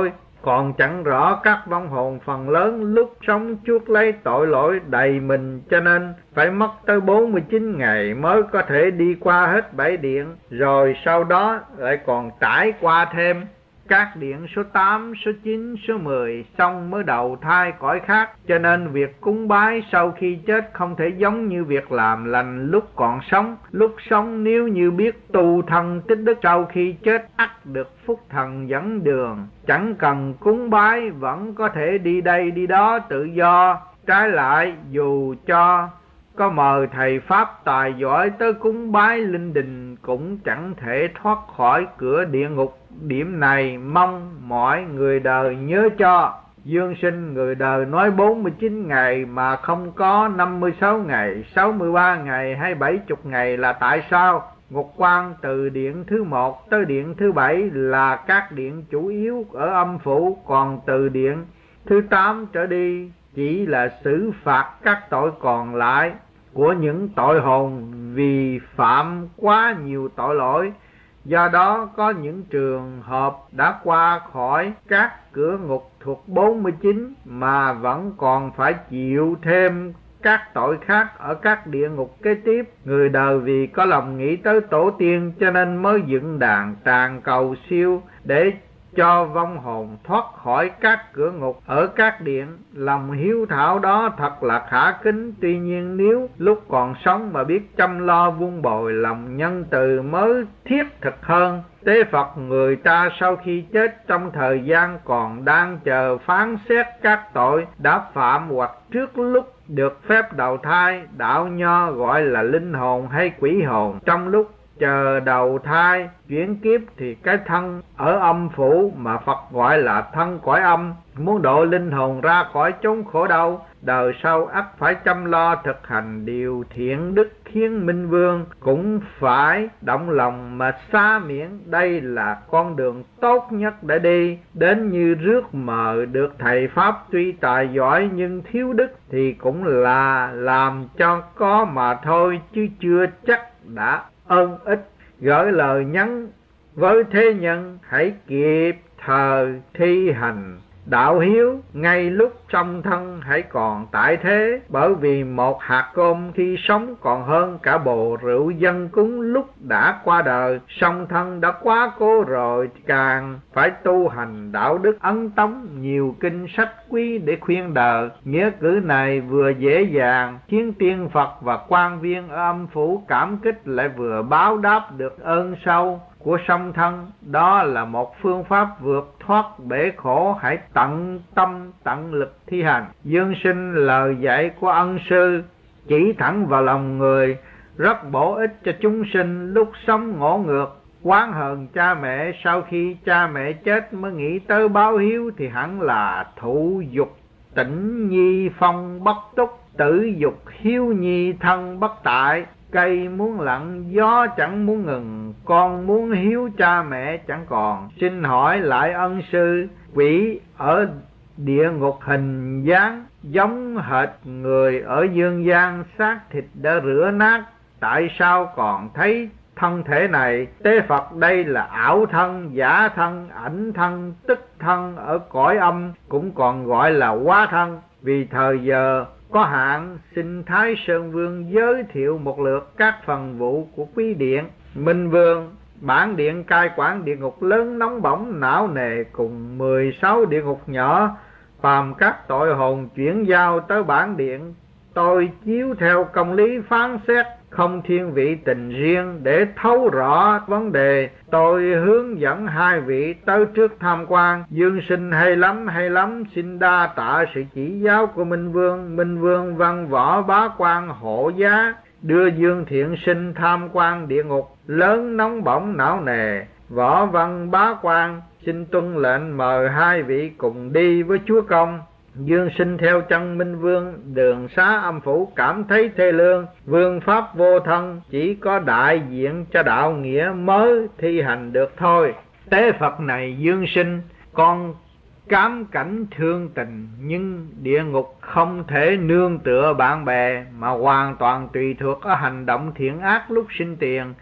Còn chẳng rõ các vong hồn phần lớn lúc sống chuốc lấy tội lỗi đầy mình, cho nên phải mất tới bốn mươi chín ngày mới có thể đi qua hết bảy điện, rồi sau đó lại còn trải qua thêm các điện số tám, số chín, số mười, xong mới đầu thai cõi khác. Cho nên việc cúng bái sau khi chết không thể giống như việc làm lành lúc còn sống. Lúc sống nếu như biết tu thân tích đức, sau khi chết ắt được phúc thần dẫn đường, chẳng cần cúng bái vẫn có thể đi đây đi đó tự do. Trái lại, dù cho có mời thầy pháp tài giỏi tới cúng bái linh đình cũng chẳng thể thoát khỏi cửa địa ngục. Điểm này mong mọi người đời nhớ cho. Dương sinh người đời nói bốn mươi chín ngày mà không có năm mươi sáu ngày, sáu mươi ba ngày hay bảy mươi ngày là tại sao? Ngục quan từ điện thứ một tới điện thứ bảy là các điện chủ yếu ở âm phủ, còn từ điện thứ tám trở đi chỉ là xử phạt các tội còn lại của những tội hồn vì phạm quá nhiều tội lỗi. Do đó có những trường hợp đã qua khỏi các cửa ngục thuộc bốn mươi chín mà vẫn còn phải chịu thêm các tội khác ở các địa ngục kế tiếp. Người đời vì có lòng nghĩ tới tổ tiên cho nên mới dựng đàn tràng cầu siêu để cho vong hồn thoát khỏi các cửa ngục ở các điện. Lòng hiếu thảo đó thật là khả kính. Tuy nhiên nếu lúc còn sống mà biết chăm lo vun bồi lòng nhân từ mới thiết thực hơn. Tế Phật người ta sau khi chết trong thời gian còn đang chờ phán xét các tội đã phạm hoặc trước lúc được phép đầu thai. Đạo Nho gọi là linh hồn hay quỷ hồn. Trong lúc chờ đầu thai chuyển kiếp thì cái thân ở âm phủ mà Phật gọi là thân cõi âm. Muốn độ linh hồn ra khỏi chốn khổ đau, đời sau ắt phải chăm lo thực hành điều thiện đức, khiến Minh Vương cũng phải động lòng mà xa miễn. Đây là con đường tốt nhất để đi. Đến như rước mờ được thầy pháp tuy tài giỏi nhưng thiếu đức thì cũng là làm cho có mà thôi, chứ chưa chắc đã ơn ích. Gửi lời nhắn với thế nhân hãy kịp thời thi hành đạo hiếu ngay lúc song thân hãy còn tại thế. Bởi vì một hạt cơm khi sống còn hơn cả bồ rượu dân cúng lúc đã qua đời. Song thân đã quá cố rồi, càng phải tu hành đạo đức ấn tống nhiều kinh sách quý để khuyên đời. Nghĩa cử này vừa dễ dàng khiến tiên Phật và quan viên ở âm phủ cảm kích, lại vừa báo đáp được ơn sâu của song thân. Đó là một phương pháp vượt thoát bể khổ, hãy tận tâm tận lực thi hành. Dương sinh lời dạy của ân sư chỉ thẳng vào lòng người, rất bổ ích cho chúng sinh lúc sống ngổ ngược. Oán hờn cha mẹ, sau khi cha mẹ chết mới nghĩ tới báo hiếu thì hẳn là thụ dục tĩnh nhi phong bất túc, tử dục hiếu nhi thân bất tại. Cây muốn lặng gió chẳng muốn ngừng, con muốn hiếu cha mẹ chẳng còn. Xin hỏi lại ân sư, quỷ ở địa ngục hình dáng giống hệt người ở dương gian, xác thịt đã rửa nát, tại sao còn thấy thân thể này? Tế Phật đây là ảo thân, giả thân, ảnh thân, tức thân ở cõi âm, cũng còn gọi là hóa thân. Vì thời giờ có hạn, xin Thái Sơn Vương giới thiệu một lượt các phần vụ của quý điện. Minh Vương, bản điện cai quản địa ngục lớn nóng bỏng não nề cùng mười sáu địa ngục nhỏ, phàm các tội hồn chuyển giao tới bản điện, tôi chiếu theo công lý phán xét, không thiên vị tình riêng. Để thấu rõ vấn đề, tôi hướng dẫn hai vị tới trước tham quan. Dương sinh hay lắm hay lắm, xin đa tạ sự chỉ giáo của Minh Vương. Minh Vương văn võ bá quan hộ giá, đưa Dương thiện sinh tham quan địa ngục lớn nóng bỏng não nề. Võ văn bá quan xin tuân lệnh mời hai vị cùng đi với chúa công. Dương sinh theo chân Minh Vương đường xá âm phủ, cảm thấy thê lương. Vương pháp vô thân, chỉ có đại diện cho đạo nghĩa mới thi hành được thôi. Tế Phật này Dương sinh, con cám cảnh thương tình, nhưng địa ngục không thể nương tựa bạn bè mà hoàn toàn tùy thuộc ở hành động thiện ác lúc sinh tiền.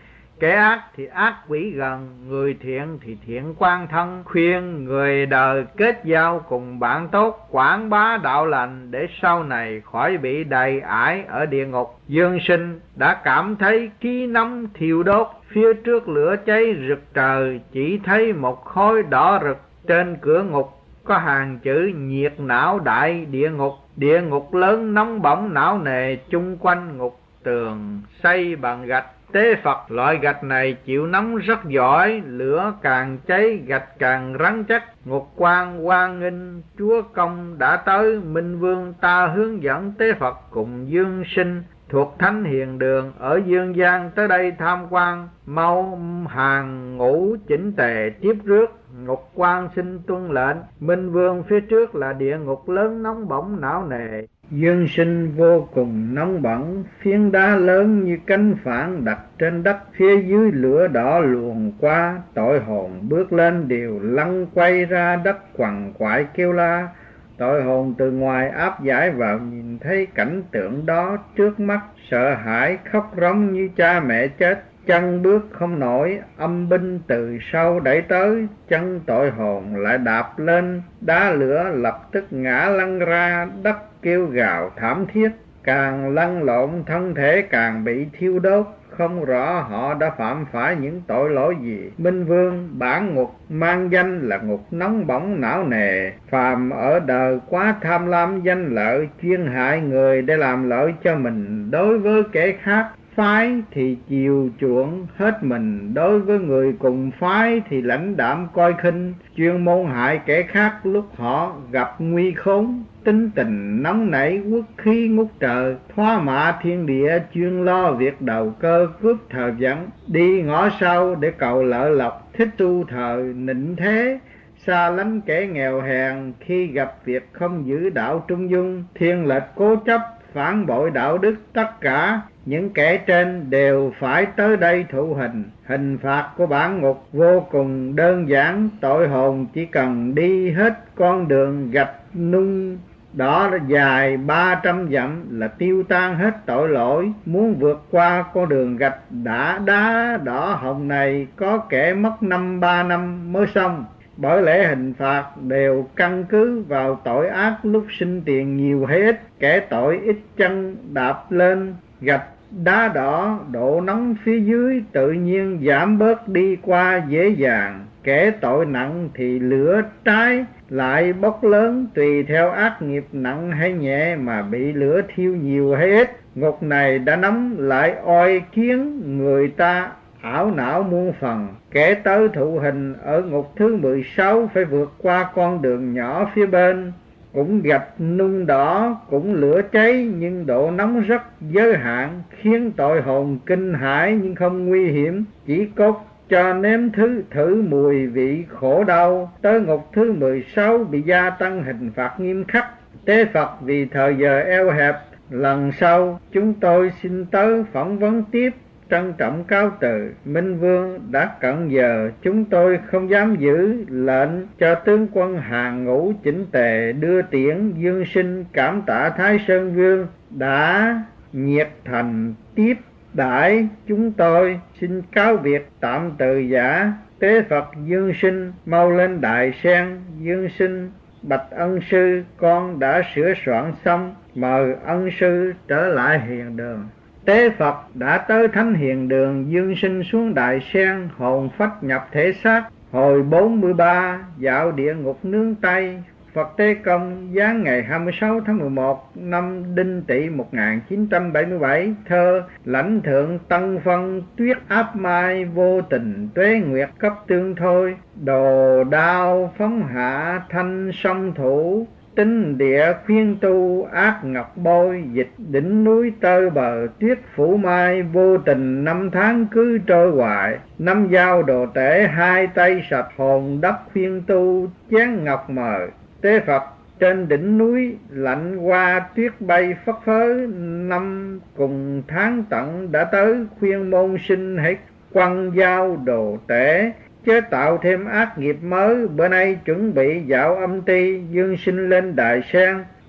Kẻ ác thì ác quỷ gần, người thiện thì thiện quan thân. Khuyên người đời kết giao cùng bạn tốt, quảng bá đạo lành để sau này khỏi bị đầy ải ở địa ngục. Dương Sinh đã cảm thấy khí nóng thiêu đốt, phía trước lửa cháy rực trời, chỉ thấy một khói đỏ rực. Trên cửa ngục có hàng chữ nhiệt não đại địa ngục. Địa ngục lớn nóng bỏng não nề, chung quanh ngục tường xây bằng gạch. Tế Phật loại gạch này chịu nóng rất giỏi, lửa càng cháy gạch càng rắn chắc. Ngục quan Quan Nghênh Chúa Công đã tới, Minh Vương ta hướng dẫn Tế Phật cùng Dương Sinh thuộc Thánh Hiền Đường ở Dương Gian tới đây tham quan. Mau hàng ngũ chỉnh tề tiếp rước. Ngục quan xin tuân lệnh. Minh Vương phía trước là địa ngục lớn nóng bỏng não nề. Dương Sinh vô cùng nóng bỏng, phiến đá lớn như cánh phản đặt trên đất, phía dưới lửa đỏ luồn qua. Tội hồn bước lên đều lăn quay ra đất quằn quại kêu la. Tội hồn từ ngoài áp giải vào nhìn thấy cảnh tượng đó trước mắt, sợ hãi khóc rống như cha mẹ chết. Chân bước không nổi, âm binh từ sau đẩy tới, chân tội hồn lại đạp lên đá lửa, lập tức ngã lăn ra đất kêu gào thảm thiết. Càng lăn lộn thân thể càng bị thiêu đốt, không rõ họ đã phạm phải những tội lỗi gì. Minh Vương bản ngục mang danh là ngục nóng bỏng não nề, phàm ở đời quá tham lam danh lợi, chuyên hại người để làm lợi cho mình. Đối với kẻ khác phái thì chiều chuộng hết mình, đối với người cùng phái thì lãnh đạm coi khinh, chuyên môn hại kẻ khác lúc họ gặp nguy khốn. Tính tình nóng nảy quốc khí ngút trời, thoá mạ thiên địa, chuyên lo việc đầu cơ cướp thờ dẫn. Đi ngõ sau để cầu lợi lộc, thích tu thời nịnh thế, xa lánh kẻ nghèo hèn. Khi gặp việc không giữ đạo trung dung, thiên lệch cố chấp, phản bội đạo đức, tất cả những kẻ trên đều phải tới đây thụ hình. Hình phạt của bản ngục vô cùng đơn giản, tội hồn chỉ cần đi hết con đường gạch nung đó dài ba trăm dặm là tiêu tan hết tội lỗi. Muốn vượt qua con đường gạch đã đá đỏ hồng này, có kẻ mất năm ba năm mới xong. Bởi lẽ hình phạt đều căn cứ vào tội ác lúc sinh tiền nhiều hay ít. Kẻ tội ít chân đạp lên gạch đá đỏ, độ nóng phía dưới tự nhiên giảm bớt, đi qua dễ dàng. Kẻ tội nặng thì lửa trái lại bốc lớn, tùy theo ác nghiệp nặng hay nhẹ mà bị lửa thiêu nhiều hay ít. Ngục này đã nóng lại oi khiến người ta ảo não muôn phần. Kẻ tới thụ hình ở ngục thứ mười sáu phải vượt qua con đường nhỏ phía bên, cũng gạch nung đỏ, cũng lửa cháy, nhưng độ nóng rất giới hạn, khiến tội hồn kinh hãi nhưng không nguy hiểm, chỉ cốt cho nếm thứ thử mùi vị khổ đau. Tới ngục thứ mười sáu bị gia tăng hình phạt nghiêm khắc. Tế Phật vì thời giờ eo hẹp, lần sau chúng tôi xin tới phỏng vấn tiếp. Trân trọng cáo từ. Minh Vương đã cận giờ, chúng tôi không dám giữ lệnh cho tướng quân hàng ngũ chỉnh tề đưa tiễn. Dương Sinh cảm tạ Thái Sơn Vương đã nhiệt thành tiếp đãi chúng tôi, xin cáo biệt tạm từ giả. Tế Phật Dương Sinh mau lên Đại Sen. Dương Sinh bạch ân sư, con đã sửa soạn xong, mời ân sư trở lại hiền đường. Tế Phật đã tới Thánh Hiền Đường. Dương Sinh xuống Đại Sen, hồn phách nhập thể xác. Hồi bốn mươi ba dạo địa ngục nướng tay. Phật Tế Công giáng ngày hai mươi sáu tháng mười một năm Đinh Tỵ một nghìn chín trăm bảy mươi bảy. Thơ: lãnh thượng tân phân tuyết áp mai, vô tình tuế nguyệt cấp tương thôi. Đồ đao phóng hạ thanh song thủ, tinh địa khuyên tu ác ngọc bôi. Dịch đỉnh núi tơ bờ tuyết phủ mai, vô tình năm tháng cứ trôi hoài. Năm dao đồ tể hai tay sạch, hồn đất khuyên tu chén ngọc mờ. Tế Phật trên đỉnh núi lạnh qua tuyết bay phất phới, năm cùng tháng tận đã tới. Khuyên môn sinh hãy quăng dao đồ tể, chớ tạo thêm ác nghiệp mới. Bữa nay chuẩn bị dạo âm ti. Dương Sinh lên Đại Sen,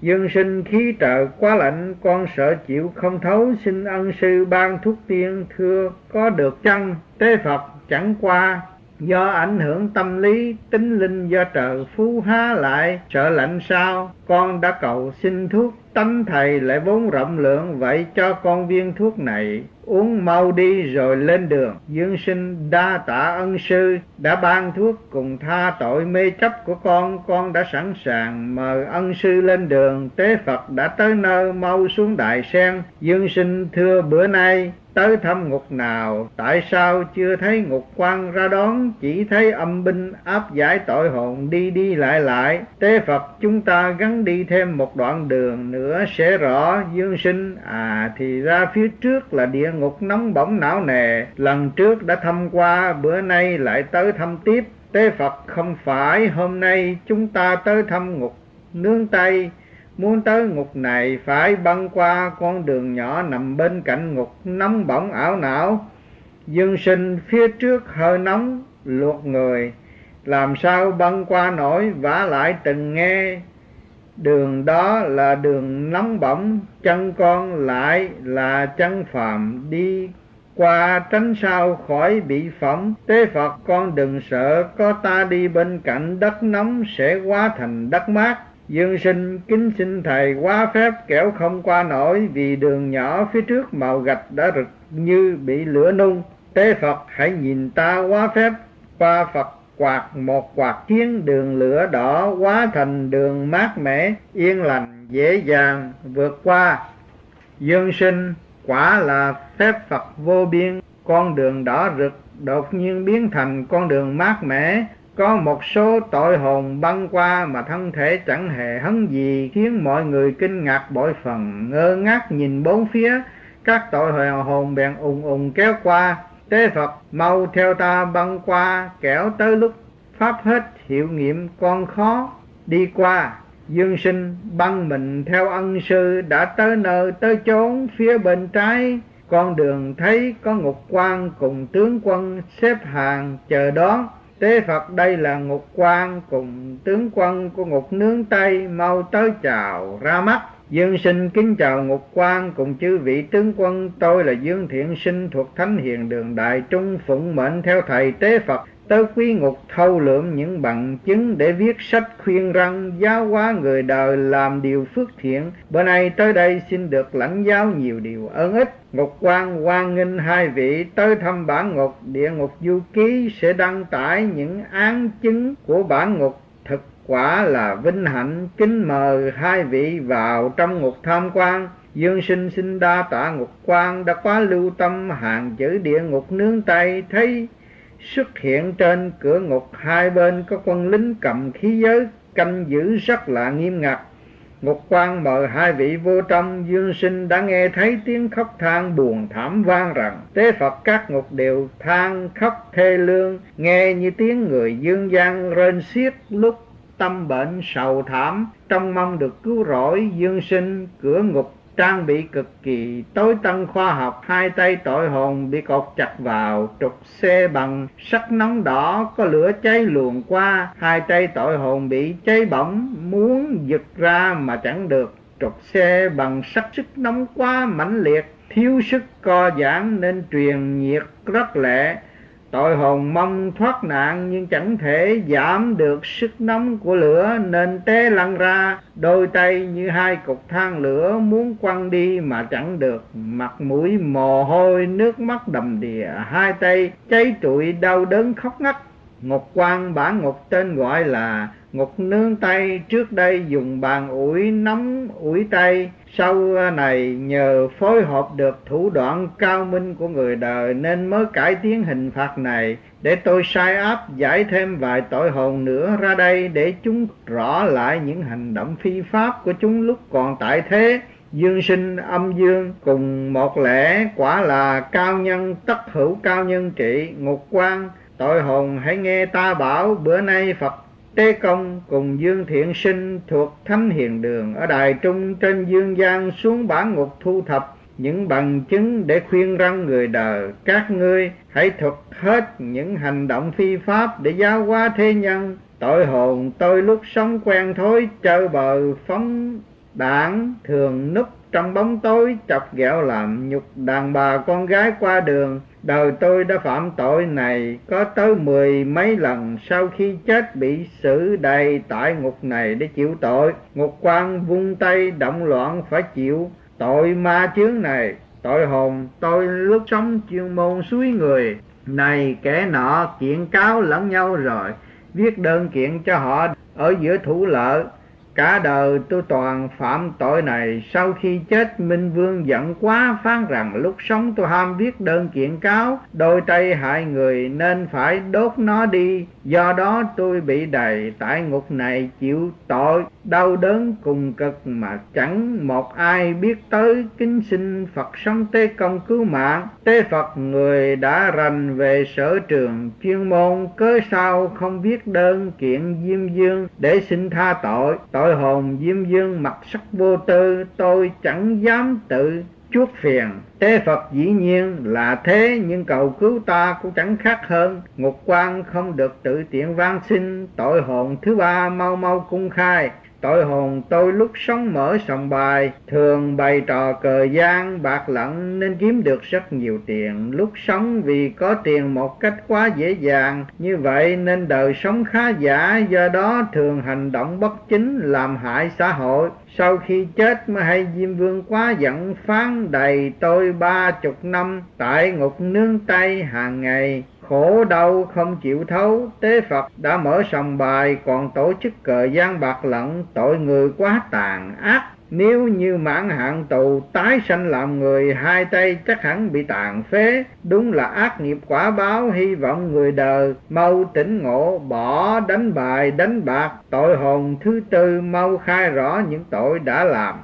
Dương sinh khí trời quá lạnh, con sợ chịu không thấu, xin ân sư ban thuốc tiên thưa có được chăng? Tế Phật chẳng qua do ảnh hưởng tâm lý, tính linh do trời phú há lại, sợ lạnh sao? Con đã cầu xin thuốc, tánh thầy lại vốn rộng lượng, vậy cho con viên thuốc này uống mau đi rồi lên đường. Dương sinh đa tạ ân sư đã ban thuốc cùng tha tội mê chấp của con, con đã sẵn sàng mời ân sư lên đường. Tế Phật đã tới nơi, mau xuống Đài Sen. Dương sinh thưa bữa nay tới thăm ngục nào, tại sao chưa thấy ngục quan ra đón, chỉ thấy âm binh áp giải tội hồn đi đi lại lại. Tế Phật chúng ta gắng đi thêm một đoạn đường nữa sẽ rõ. Dương sinh à thì ra phía trước là địa ngục nóng bỏng não nề, lần trước đã thăm qua, bữa nay lại tới thăm tiếp. Tế Phật không phải hôm nay chúng ta tới thăm ngục nướng Tây, muốn tới ngục này phải băng qua con đường nhỏ nằm bên cạnh ngục nóng bỏng ảo não. Dương sinh phía trước hơi nóng luộc người, làm sao băng qua nổi, vả lại từng nghe đường đó là đường nóng bỏng, chân con lại là chân phàm, đi qua tránh sao khỏi bị phỏng. Tế Phật con đừng sợ, có ta đi bên cạnh, đất nóng sẽ hóa thành đất mát. Dương sinh kính xin thầy quá phép, kẻo không qua nổi, vì đường nhỏ phía trước màu gạch đã rực như bị lửa nung. Tế Phật hãy nhìn ta quá phép, qua Phật quạt một quạt chiến, đường lửa đỏ hóa thành đường mát mẻ, yên lành dễ dàng vượt qua. Dương sinh quả là phép Phật vô biên, con đường đỏ rực đột nhiên biến thành con đường mát mẻ. Có một số tội hồn băng qua mà thân thể chẳng hề hấn gì, khiến mọi người kinh ngạc bội phần, ngơ ngác nhìn bốn phía. Các tội hồn bèn ùng ùng kéo qua. Tế Phật mau theo ta băng qua, kẻo tới lúc pháp hết hiệu nghiệm con khó đi qua. Dương sinh băng mình theo ân sư, đã tới nơi tới chốn, phía bên trái con đường thấy có ngục quan cùng tướng quân xếp hàng chờ đón. Tế Phật đây là ngục quan cùng tướng quân của ngục nướng Tây, mau tới chào ra mắt. Dương sinh kính chào ngục quan cùng chư vị tướng quân, tôi là Dương Thiện Sinh thuộc Thánh Hiền Đường Đại Trung, phụng mệnh theo thầy Tế Phật tới quý ngục thâu lượm những bằng chứng để viết sách khuyên răn giáo hóa người đời làm điều phước thiện. Bữa nay tới đây xin được lãnh giáo nhiều điều ơn ích. Ngục quan hoan nghênh hai vị tới thăm bản ngục. Địa ngục du ký sẽ đăng tải những án chứng của bản ngục, thực quả là vinh hạnh. Kính mời hai vị vào trong ngục tham quan. Dương sinh xin đa tạ ngục quan đã quá lưu tâm hàng chữ địa ngục nướng Tây. Thấy xuất hiện trên cửa ngục hai bên có quân lính cầm khí giới canh giữ rất là nghiêm ngặt. Ngục quan mời hai vị vô trong. Dương sinh đã nghe thấy tiếng khóc than buồn thảm vang rằng Tế Phật các ngục đều than khóc thê lương, nghe như tiếng người dương gian rên xiết lúc tâm bệnh sầu thảm, trong mong được cứu rỗi. Dương sinh cửa ngục trang bị cực kỳ tối tân khoa học, hai tay tội hồn bị cột chặt vào trục xe bằng sắt nóng đỏ, có lửa cháy luồn qua. Hai tay tội hồn bị cháy bỏng, muốn giật ra mà chẳng được. Trục xe bằng sắt sức nóng quá mãnh liệt, thiếu sức co giãn nên truyền nhiệt rất lẹ. Tội hồn mong thoát nạn nhưng chẳng thể giảm được sức nóng của lửa nên té lăn ra, đôi tay như hai cục than lửa muốn quăng đi mà chẳng được. Mặt mũi mồ hôi nước mắt đầm đìa, hai tay cháy trụi đau đớn khóc ngắt. Ngục quan bản ngục tên gọi là ngục nướng Tây, trước đây dùng bàn ủi nóng ủi tay, sau này nhờ phối hợp được thủ đoạn cao minh của người đời nên mới cải tiến hình phạt này. Để tôi sai áp giải thêm vài tội hồn nữa ra đây để chúng rõ lại những hành động phi pháp của chúng lúc còn tại thế. Dương sinh âm dương cùng một lẽ, quả là cao nhân tất hữu cao nhân trị. Ngục quan tội hồn hãy nghe ta bảo, bữa nay Phật Tế Công cùng Dương Thiện Sinh thuộc Thánh Hiền Đường ở Đài Trung trên dương gian xuống bản ngục thu thập những bằng chứng để khuyên răn người đời. Các ngươi hãy thuật hết những hành động phi pháp để giáo hóa thế nhân. Tội hồn tôi lúc sống quen thói chơi bờ phóng Đảng thường núp trong bóng tối chọc ghẹo làm nhục đàn bà con gái qua đường. Đời tôi đã phạm tội này có tới mười mấy lần, sau khi chết bị xử đầy tại ngục này để chịu tội. Ngục quan vung tay động loạn phải chịu tội ma chướng này. Tội hồn tôi lúc sống chuyên môn suối người này kẻ nọ kiện cáo lẫn nhau rồi viết đơn kiện cho họ ở giữa thủ lợ. Cả đời tôi toàn phạm tội này. Sau khi chết Minh Vương giận quá, phán rằng lúc sống tôi ham viết đơn kiện cáo đôi tay hại người nên phải đốt nó đi. Do đó tôi bị đầy tại ngục này chịu tội đau đớn cùng cực mà chẳng một ai biết tới. Kính xin Phật sống Tế Công cứu mạng. Tế Phật người đã rành về sở trường chuyên môn, cớ sao không viết đơn kiện Diêm Vương để xin tha tội. Tội hồn Diêm Vương mặt sắc vô tư, tôi chẳng dám tự chuốc phiền. Tế Phật dĩ nhiên là thế, nhưng cầu cứu ta cũng chẳng khác hơn. Ngục quan không được tự tiện van xin. Tội hồn thứ ba mau mau cung khai. Tội hồn tôi lúc sống mở sòng bài, thường bày trò cờ gian bạc lận nên kiếm được rất nhiều tiền. Lúc sống vì có tiền một cách quá dễ dàng, như vậy nên đời sống khá giả, do đó thường hành động bất chính làm hại xã hội. Sau khi chết mới hay Diêm Vương quá giận, phán đầy tôi ba chục năm tại ngục nướng tay hàng ngày, khổ đau không chịu thấu. Tế Phật đã mở sòng bài còn tổ chức cờ gian bạc lận, tội người quá tàn ác. Nếu như mãn hạn tù tái sanh làm người, hai tay chắc hẳn bị tàn phế. Đúng là ác nghiệp quả báo, hy vọng người đời mau tỉnh ngộ, bỏ đánh bài đánh bạc. Tội hồn thứ tư mau khai rõ những tội đã làm.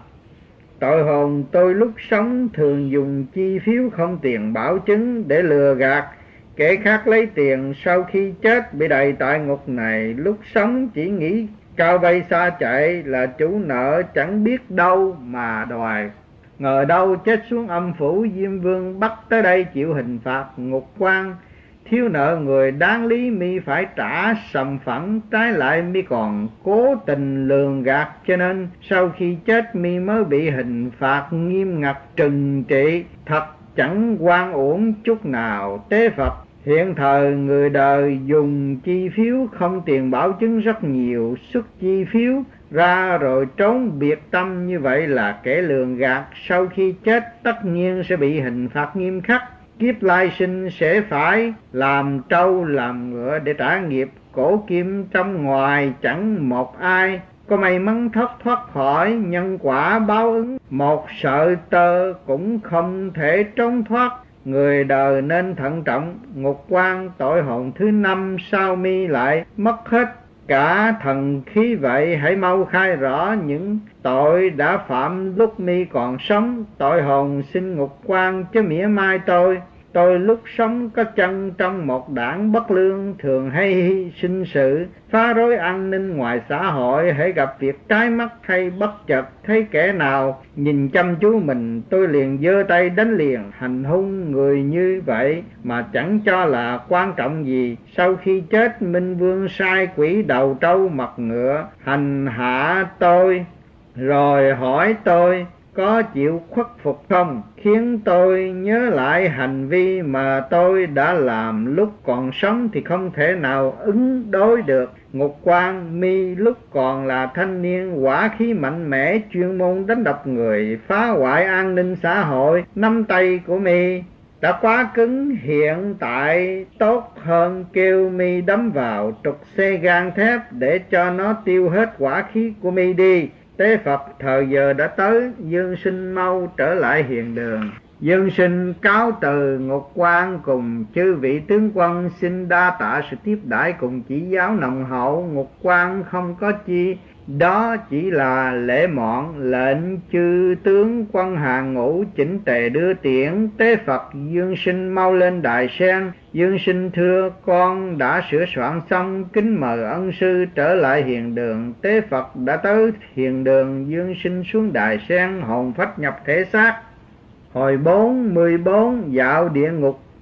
Tội hồn tôi lúc sống thường dùng chi phiếu không tiền bảo chứng để lừa gạt kẻ khác lấy tiền. Sau khi chết bị đầy tại ngục này. Lúc sống chỉ nghĩ cao bay xa chạy là chủ nợ chẳng biết đâu mà đòi. Ngờ đâu chết xuống âm phủ, Diêm Vương bắt tới đây chịu hình phạt. Ngục quan thiếu nợ người đáng lý mi phải trả sầm phẳng, trái lại mi còn cố tình lường gạt, cho nên sau khi chết mi mới bị hình phạt nghiêm ngặt trừng trị. Thật chẳng oan uổng chút nào. Tế Phật hiện thời người đời dùng chi phiếu không tiền bảo chứng rất nhiều, xuất chi phiếu ra rồi trốn biệt tâm, như vậy là kẻ lường gạt. Sau khi chết tất nhiên sẽ bị hình phạt nghiêm khắc. Kiếp lai sinh sẽ phải làm trâu làm ngựa để trả nghiệp. Cổ kim trong ngoài chẳng một ai có may mắn thoát thoát khỏi nhân quả báo ứng. Một sợi tơ cũng không thể trốn thoát. Người đời nên thận trọng. Ngục quan tội hồn thứ năm sao mi lại mất hết cả thần khí vậy? Hãy mau khai rõ những tội đã phạm lúc mi còn sống. Tội hồn xin ngục quan chứ mỉa mai tôi. Tôi lúc sống có chân trong một đảng bất lương, thường hay sinh sự phá rối an ninh ngoài xã hội. Hãy gặp việc trái mắt hay bất chợt thấy kẻ nào nhìn chăm chú mình, tôi liền giơ tay đánh liền. Hành hung người như vậy mà chẳng cho là quan trọng gì. Sau khi chết Minh Vương sai quỷ đầu trâu mặt ngựa hành hạ tôi, rồi hỏi tôi có chịu khuất phục không, khiến tôi nhớ lại hành vi mà tôi đã làm lúc còn sống thì không thể nào ứng đối được. Ngục quan mi lúc còn là thanh niên hỏa khí mạnh mẽ, chuyên môn đánh đập người, phá hoại an ninh xã hội. Nắm tay của mi đã quá cứng, hiện tại tốt hơn kêu mi đấm vào trục xe gang thép để cho nó tiêu hết hỏa khí của mi đi. Tế Phật thời giờ đã tới, Dương Sinh mau trở lại hiền đường. Dương Sinh cáo từ. Ngục quan cùng chư vị tướng quân xin đa tạ sự tiếp đãi cùng chỉ giáo nồng hậu. Ngục quan không có chi, đó chỉ là lễ mọn, lệnh chư tướng quân hàng ngũ chỉnh tề đưa tiễn. Tế Phật Dương Sinh mau lên đài sen. Dương Sinh thưa con đã sửa soạn xong, kính mời ân sư trở lại hiền đường. Tế Phật đã tới hiền đường. Dương Sinh xuống đài sen, hồn phách nhập thể xác. Hồi bốn mươi bốn dạo địa ngục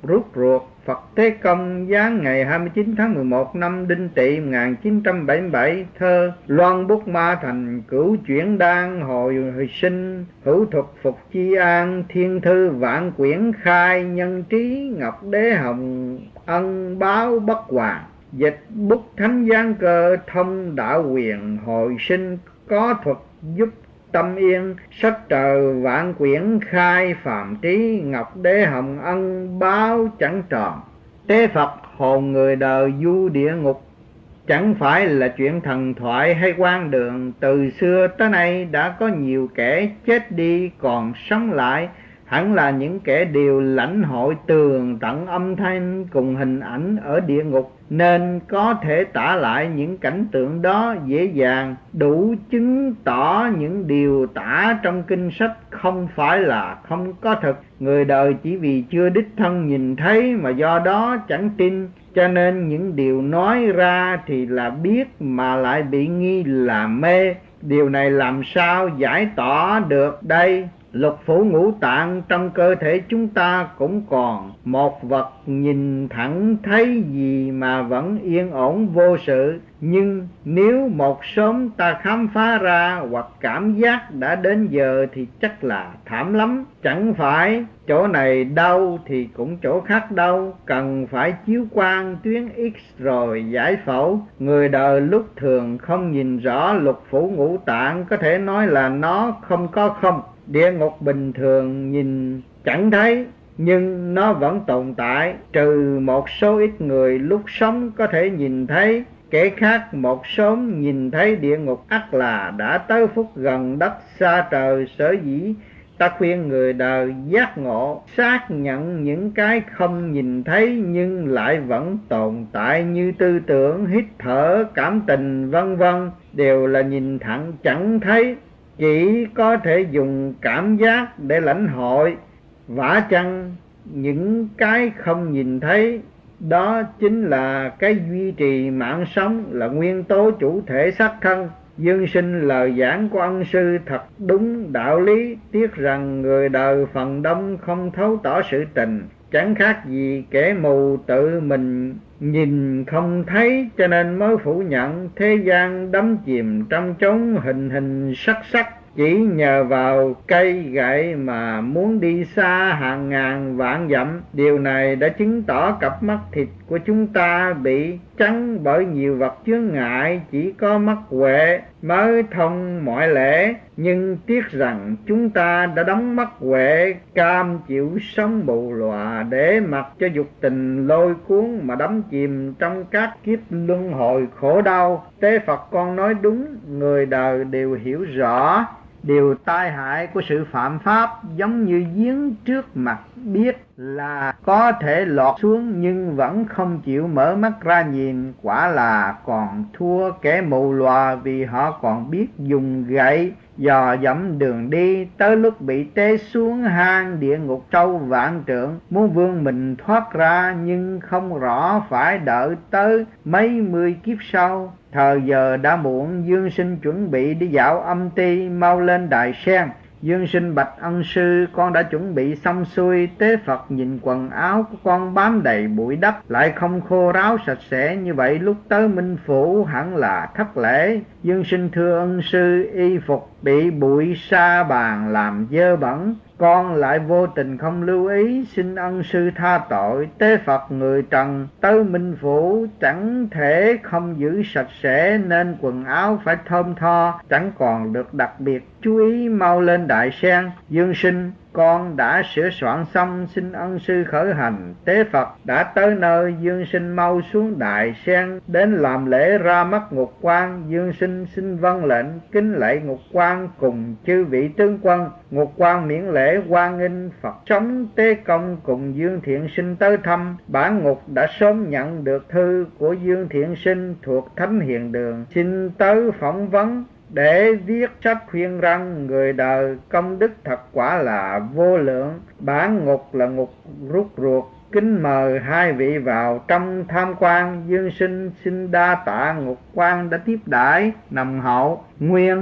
rút ruột. Phật Tế Công giáng ngày hai mươi chín tháng mười một năm Đinh Tỵ một nghìn chín trăm bảy mươi bảy. Thơ: Loan bút ma thành cửu chuyển đan, hồi, hồi sinh hữu thuật phục chi an. Thiên thư vạn quyển khai, nhân trí ngọc đế hồng ân báo bất hoàng. Dịch bút thánh giáng cơ, thông đạo quyền hồi sinh có thuật giúp tâm yên. Sách trời vạn quyển khai, phàm trí ngọc đế hồng ân báo chẳng tròn. Tế Phật hồn người đời du địa ngục, chẳng phải là chuyện thần thoại hay quan đường. Từ xưa tới nay đã có nhiều kẻ chết đi còn sống lại, hẳn là những kẻ đều lãnh hội tường tận âm thanh cùng hình ảnh ở địa ngục, nên có thể tả lại những cảnh tượng đó dễ dàng, đủ chứng tỏ những điều tả trong kinh sách không phải là không có thực. Người đời chỉ vì chưa đích thân nhìn thấy mà do đó chẳng tin, cho nên những điều nói ra thì là biết mà lại bị nghi là mê. Điều này làm sao giải tỏa được đây? Lục phủ ngũ tạng trong cơ thể chúng ta cũng còn một vật nhìn thẳng thấy gì mà vẫn yên ổn vô sự. Nhưng nếu một sớm ta khám phá ra hoặc cảm giác đã đến giờ thì chắc là thảm lắm. Chẳng phải chỗ này đau thì cũng chỗ khác đau, cần phải chiếu quang tuyến X rồi giải phẫu. Người đời lúc thường không nhìn rõ lục phủ ngũ tạng, có thể nói là nó không có không. Địa ngục bình thường nhìn chẳng thấy, nhưng nó vẫn tồn tại, trừ một số ít người lúc sống có thể nhìn thấy. Kẻ khác một sớm nhìn thấy địa ngục ắt là đã tới phút gần đất xa trời. Sở dĩ ta khuyên người đời giác ngộ, xác nhận những cái không nhìn thấy nhưng lại vẫn tồn tại như tư tưởng, hít thở, cảm tình vân vân, đều là nhìn thẳng chẳng thấy, chỉ có thể dùng cảm giác để lãnh hội. Vả chăng những cái không nhìn thấy đó chính là cái duy trì mạng sống, là nguyên tố chủ thể xác thân. Dương Sinh lời giảng của ân sư thật đúng đạo lý, tiếc rằng người đời phần đông không thấu tỏ sự tình, chẳng khác gì kẻ mù tự mình nhìn không thấy, cho nên mới phủ nhận. Thế gian đắm chìm trong chốn hình hình sắc sắc, chỉ nhờ vào cây gậy mà muốn đi xa hàng ngàn vạn dặm. Điều này đã chứng tỏ cặp mắt thịt của chúng ta bị trắng bởi nhiều vật chướng ngại, chỉ có mắt huệ mới thông mọi lễ. Nhưng tiếc rằng chúng ta đã đóng mắt huệ, cam chịu sống bù lòa để mặc cho dục tình lôi cuốn mà đắm chìm trong các kiếp luân hồi khổ đau. Tế Phật con nói đúng, người đời đều hiểu rõ điều tai hại của sự phạm pháp, giống như giếng trước mặt biết là có thể lọt xuống nhưng vẫn không chịu mở mắt ra nhìn, quả là còn thua kẻ mù lòa, vì họ còn biết dùng gậy dò dẫm đường đi. Tới lúc bị té xuống hang địa ngục sâu vạn trượng, muốn vươn mình thoát ra nhưng không rõ phải đợi tới mấy mươi kiếp sau. Thời giờ đã muộn, Dương Sinh chuẩn bị đi dạo âm ti, mau lên đài sen. Dương Sinh bạch ân sư, con đã chuẩn bị xong xuôi. Tế Phật nhìn quần áo của con bám đầy bụi đất, lại không khô ráo sạch sẽ như vậy, lúc tới Minh Phủ hẳn là thất lễ. Dương Sinh thưa ân sư, y phục bị bụi sa bàn làm dơ bẩn, con lại vô tình không lưu ý, xin ân sư tha tội. Tế Phật người trần tới Minh Phủ chẳng thể không giữ sạch sẽ, nên quần áo phải thơm tho, chẳng còn được đặc biệt chú ý, mau lên đại sen. Dương Sinh, con đã sửa soạn xong, xin ân sư khởi hành. Tế Phật đã tới nơi, Dương Sinh mau xuống đại sen đến làm lễ ra mắt Ngục Quan. Dương Sinh xin vâng lệnh kính lạy Ngục Quan cùng chư vị tướng quân. Ngục Quan miễn lễ hoan nghênh Phật sống Tế Công cùng Dương Thiện Sinh tới thăm. Bản Ngục đã sớm nhận được thư của Dương Thiện Sinh thuộc Thánh Hiền Đường, xin tới phỏng vấn để viết sách khuyên răn người đời. Công đức thật quả là vô lượng. Bản Ngục là ngục rút ruột, kính mời hai vị vào trong tham quan. Dương Sinh xin đa tạ Ngục Quan đã tiếp đãi nồng hậu. Nguyên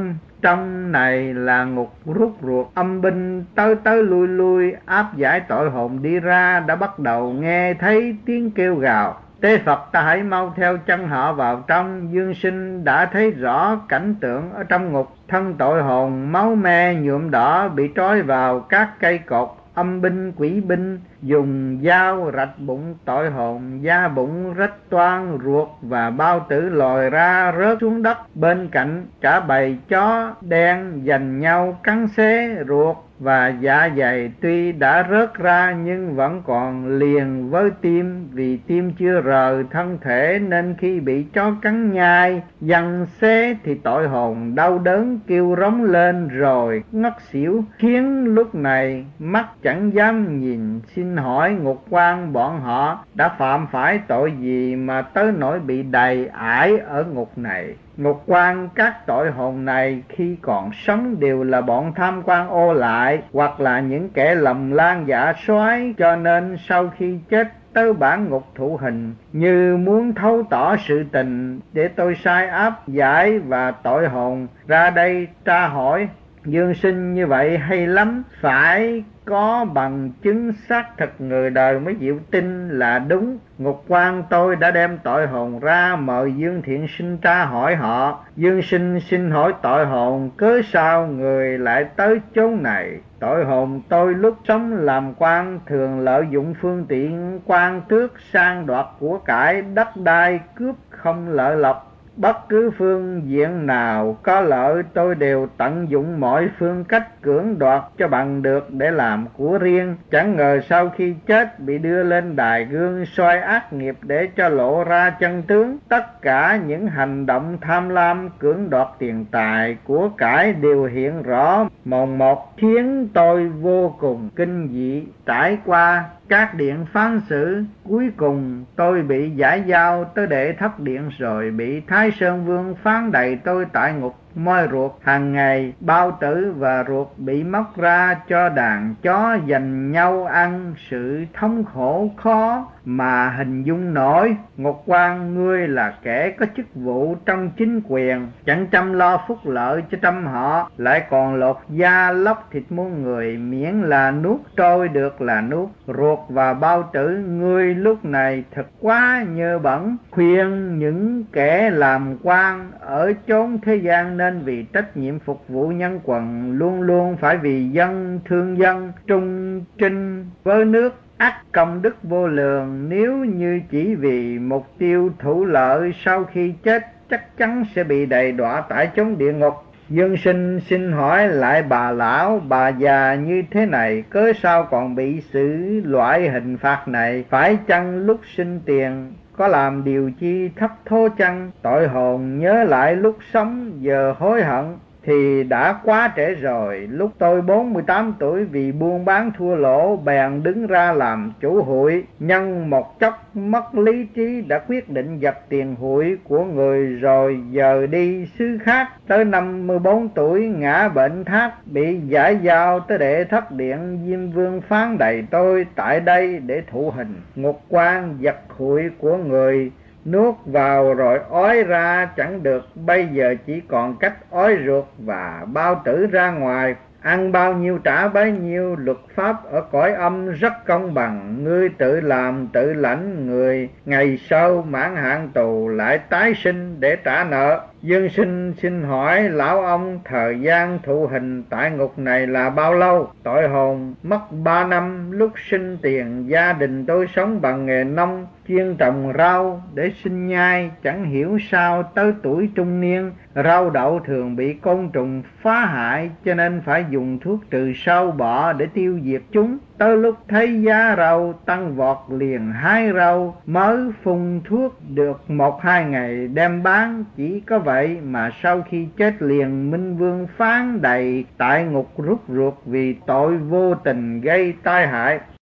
trong này là ngục rút ruột, âm binh tới tới lui lui áp giải tội hồn đi ra. Đã bắt đầu nghe thấy tiếng kêu gào: Tế Phật, ta hãy mau theo chân họ vào trong. Dương Sinh đã thấy rõ cảnh tượng ở trong ngục. Thân tội hồn máu me nhuộm đỏ bị trói vào các cây cột. Âm binh quỷ binh dùng dao rạch bụng tội hồn, da bụng rách toang, ruột và bao tử lòi ra rớt xuống đất. Bên cạnh cả bầy chó đen giành nhau cắn xé ruột và dạ dày, tuy đã rớt ra nhưng vẫn còn liền với tim, vì tim chưa rời thân thể nên khi bị chó cắn nhai giằng xé thì tội hồn đau đớn kêu rống lên rồi ngất xỉu, khiến lúc này mắt chẳng dám nhìn. Xin hỏi ngục quan bọn họ đã phạm phải tội gì mà tới nỗi bị đầy ải ở ngục này? Ngục quan các tội hồn này khi còn sống đều là bọn tham quan ô lại, hoặc là những kẻ lầm lan dạ soái, cho nên sau khi chết tới bản ngục thụ hình. Như muốn thấu tỏ sự tình, để tôi sai áp giải và tội hồn ra đây tra hỏi. Dương Sinh, như vậy hay lắm, phải có bằng chứng xác thực người đời mới chịu tin là đúng. Ngục quan tôi đã đem tội hồn ra mời Dương Thiện Sinh tra hỏi họ. Dương Sinh xin hỏi tội hồn, cớ sao người lại tới chốn này? Tội hồn tôi lúc sống làm quan thường lợi dụng phương tiện quan tước sang đoạt của cải đất đai, cướp không lợi lộc. Bất cứ phương diện nào có lợi tôi đều tận dụng mọi phương cách cưỡng đoạt cho bằng được để làm của riêng. Chẳng ngờ sau khi chết bị đưa lên đài gương soi ác nghiệp để cho lộ ra chân tướng. Tất cả những hành động tham lam cưỡng đoạt tiền tài của cải đều hiện rõ mồn một, khiến tôi vô cùng kinh dị. Trải qua các điện phán xử, cuối cùng tôi bị giải giao tới Đệ Thất Điện, rồi bị Thái Sơn Vương phán đầy tôi tại ngục moi ruột. Hàng ngày bao tử và ruột bị móc ra cho đàn chó giành nhau ăn, sự thống khổ khó mà hình dung nổi. Ngục quan, ngươi là kẻ có chức vụ trong chính quyền, chẳng chăm lo phúc lợi cho trăm họ, lại còn lột da lóc thịt muôn người, miễn là nuốt trôi được là nuốt. Ruột và bao tử ngươi lúc này thật quá nhơ bẩn. Khuyên những kẻ làm quan ở chốn thế gian nên vì trách nhiệm phục vụ nhân quần, luôn luôn phải vì dân thương dân, trung trinh với nước, ắt công đức vô lượng. Nếu như chỉ vì mục tiêu thủ lợi, sau khi chết chắc chắn sẽ bị đầy đọa tại chốn địa ngục. Dương Sinh xin hỏi lại bà lão bà già như thế này, cớ sao còn bị xử loại hình phạt này? Phải chăng lúc sinh tiền có làm điều chi thất thố chăng? Tội hồn nhớ lại lúc sống, giờ hối hận thì đã quá trễ rồi. Lúc tôi bốn mươi tám tuổi vì buôn bán thua lỗ bèn đứng ra làm chủ hụi, nhân một chốc mất lý trí đã quyết định giật tiền hụi của người, rồi giờ đi xứ khác. Tới năm mươi bốn tuổi ngã bệnh thác, bị giải giao tới Đệ Thất Điện. Diêm Vương phán đầy tôi tại đây để thụ hình. Ngục quan giật hụi của người nuốt vào rồi ói ra chẳng được, bây giờ chỉ còn cách ói ruột và bao tử ra ngoài. Ăn bao nhiêu trả bấy nhiêu, luật pháp ở cõi âm rất công bằng. Ngươi tự làm tự lãnh, người ngày sau mãn hạn tù lại tái sinh để trả nợ. Dương Sinh xin hỏi lão ông, thời gian thụ hình tại ngục này là bao lâu? Tội hồn mất ba năm. Lúc sinh tiền gia đình tôi sống bằng nghề nông, chuyên trồng rau để sinh nhai. Chẳng hiểu sao tới tuổi trung niên, rau đậu thường bị côn trùng phá hại, cho nên phải dùng thuốc trừ sâu bọ để tiêu diệt chúng. Tới lúc thấy giá rau tăng vọt liền hái rau, mới phun thuốc được một hai ngày đem bán. Chỉ có vậy mà sau khi chết liền Minh Vương phán đầy tại ngục rút ruột vì tội vô tình gây tai hại.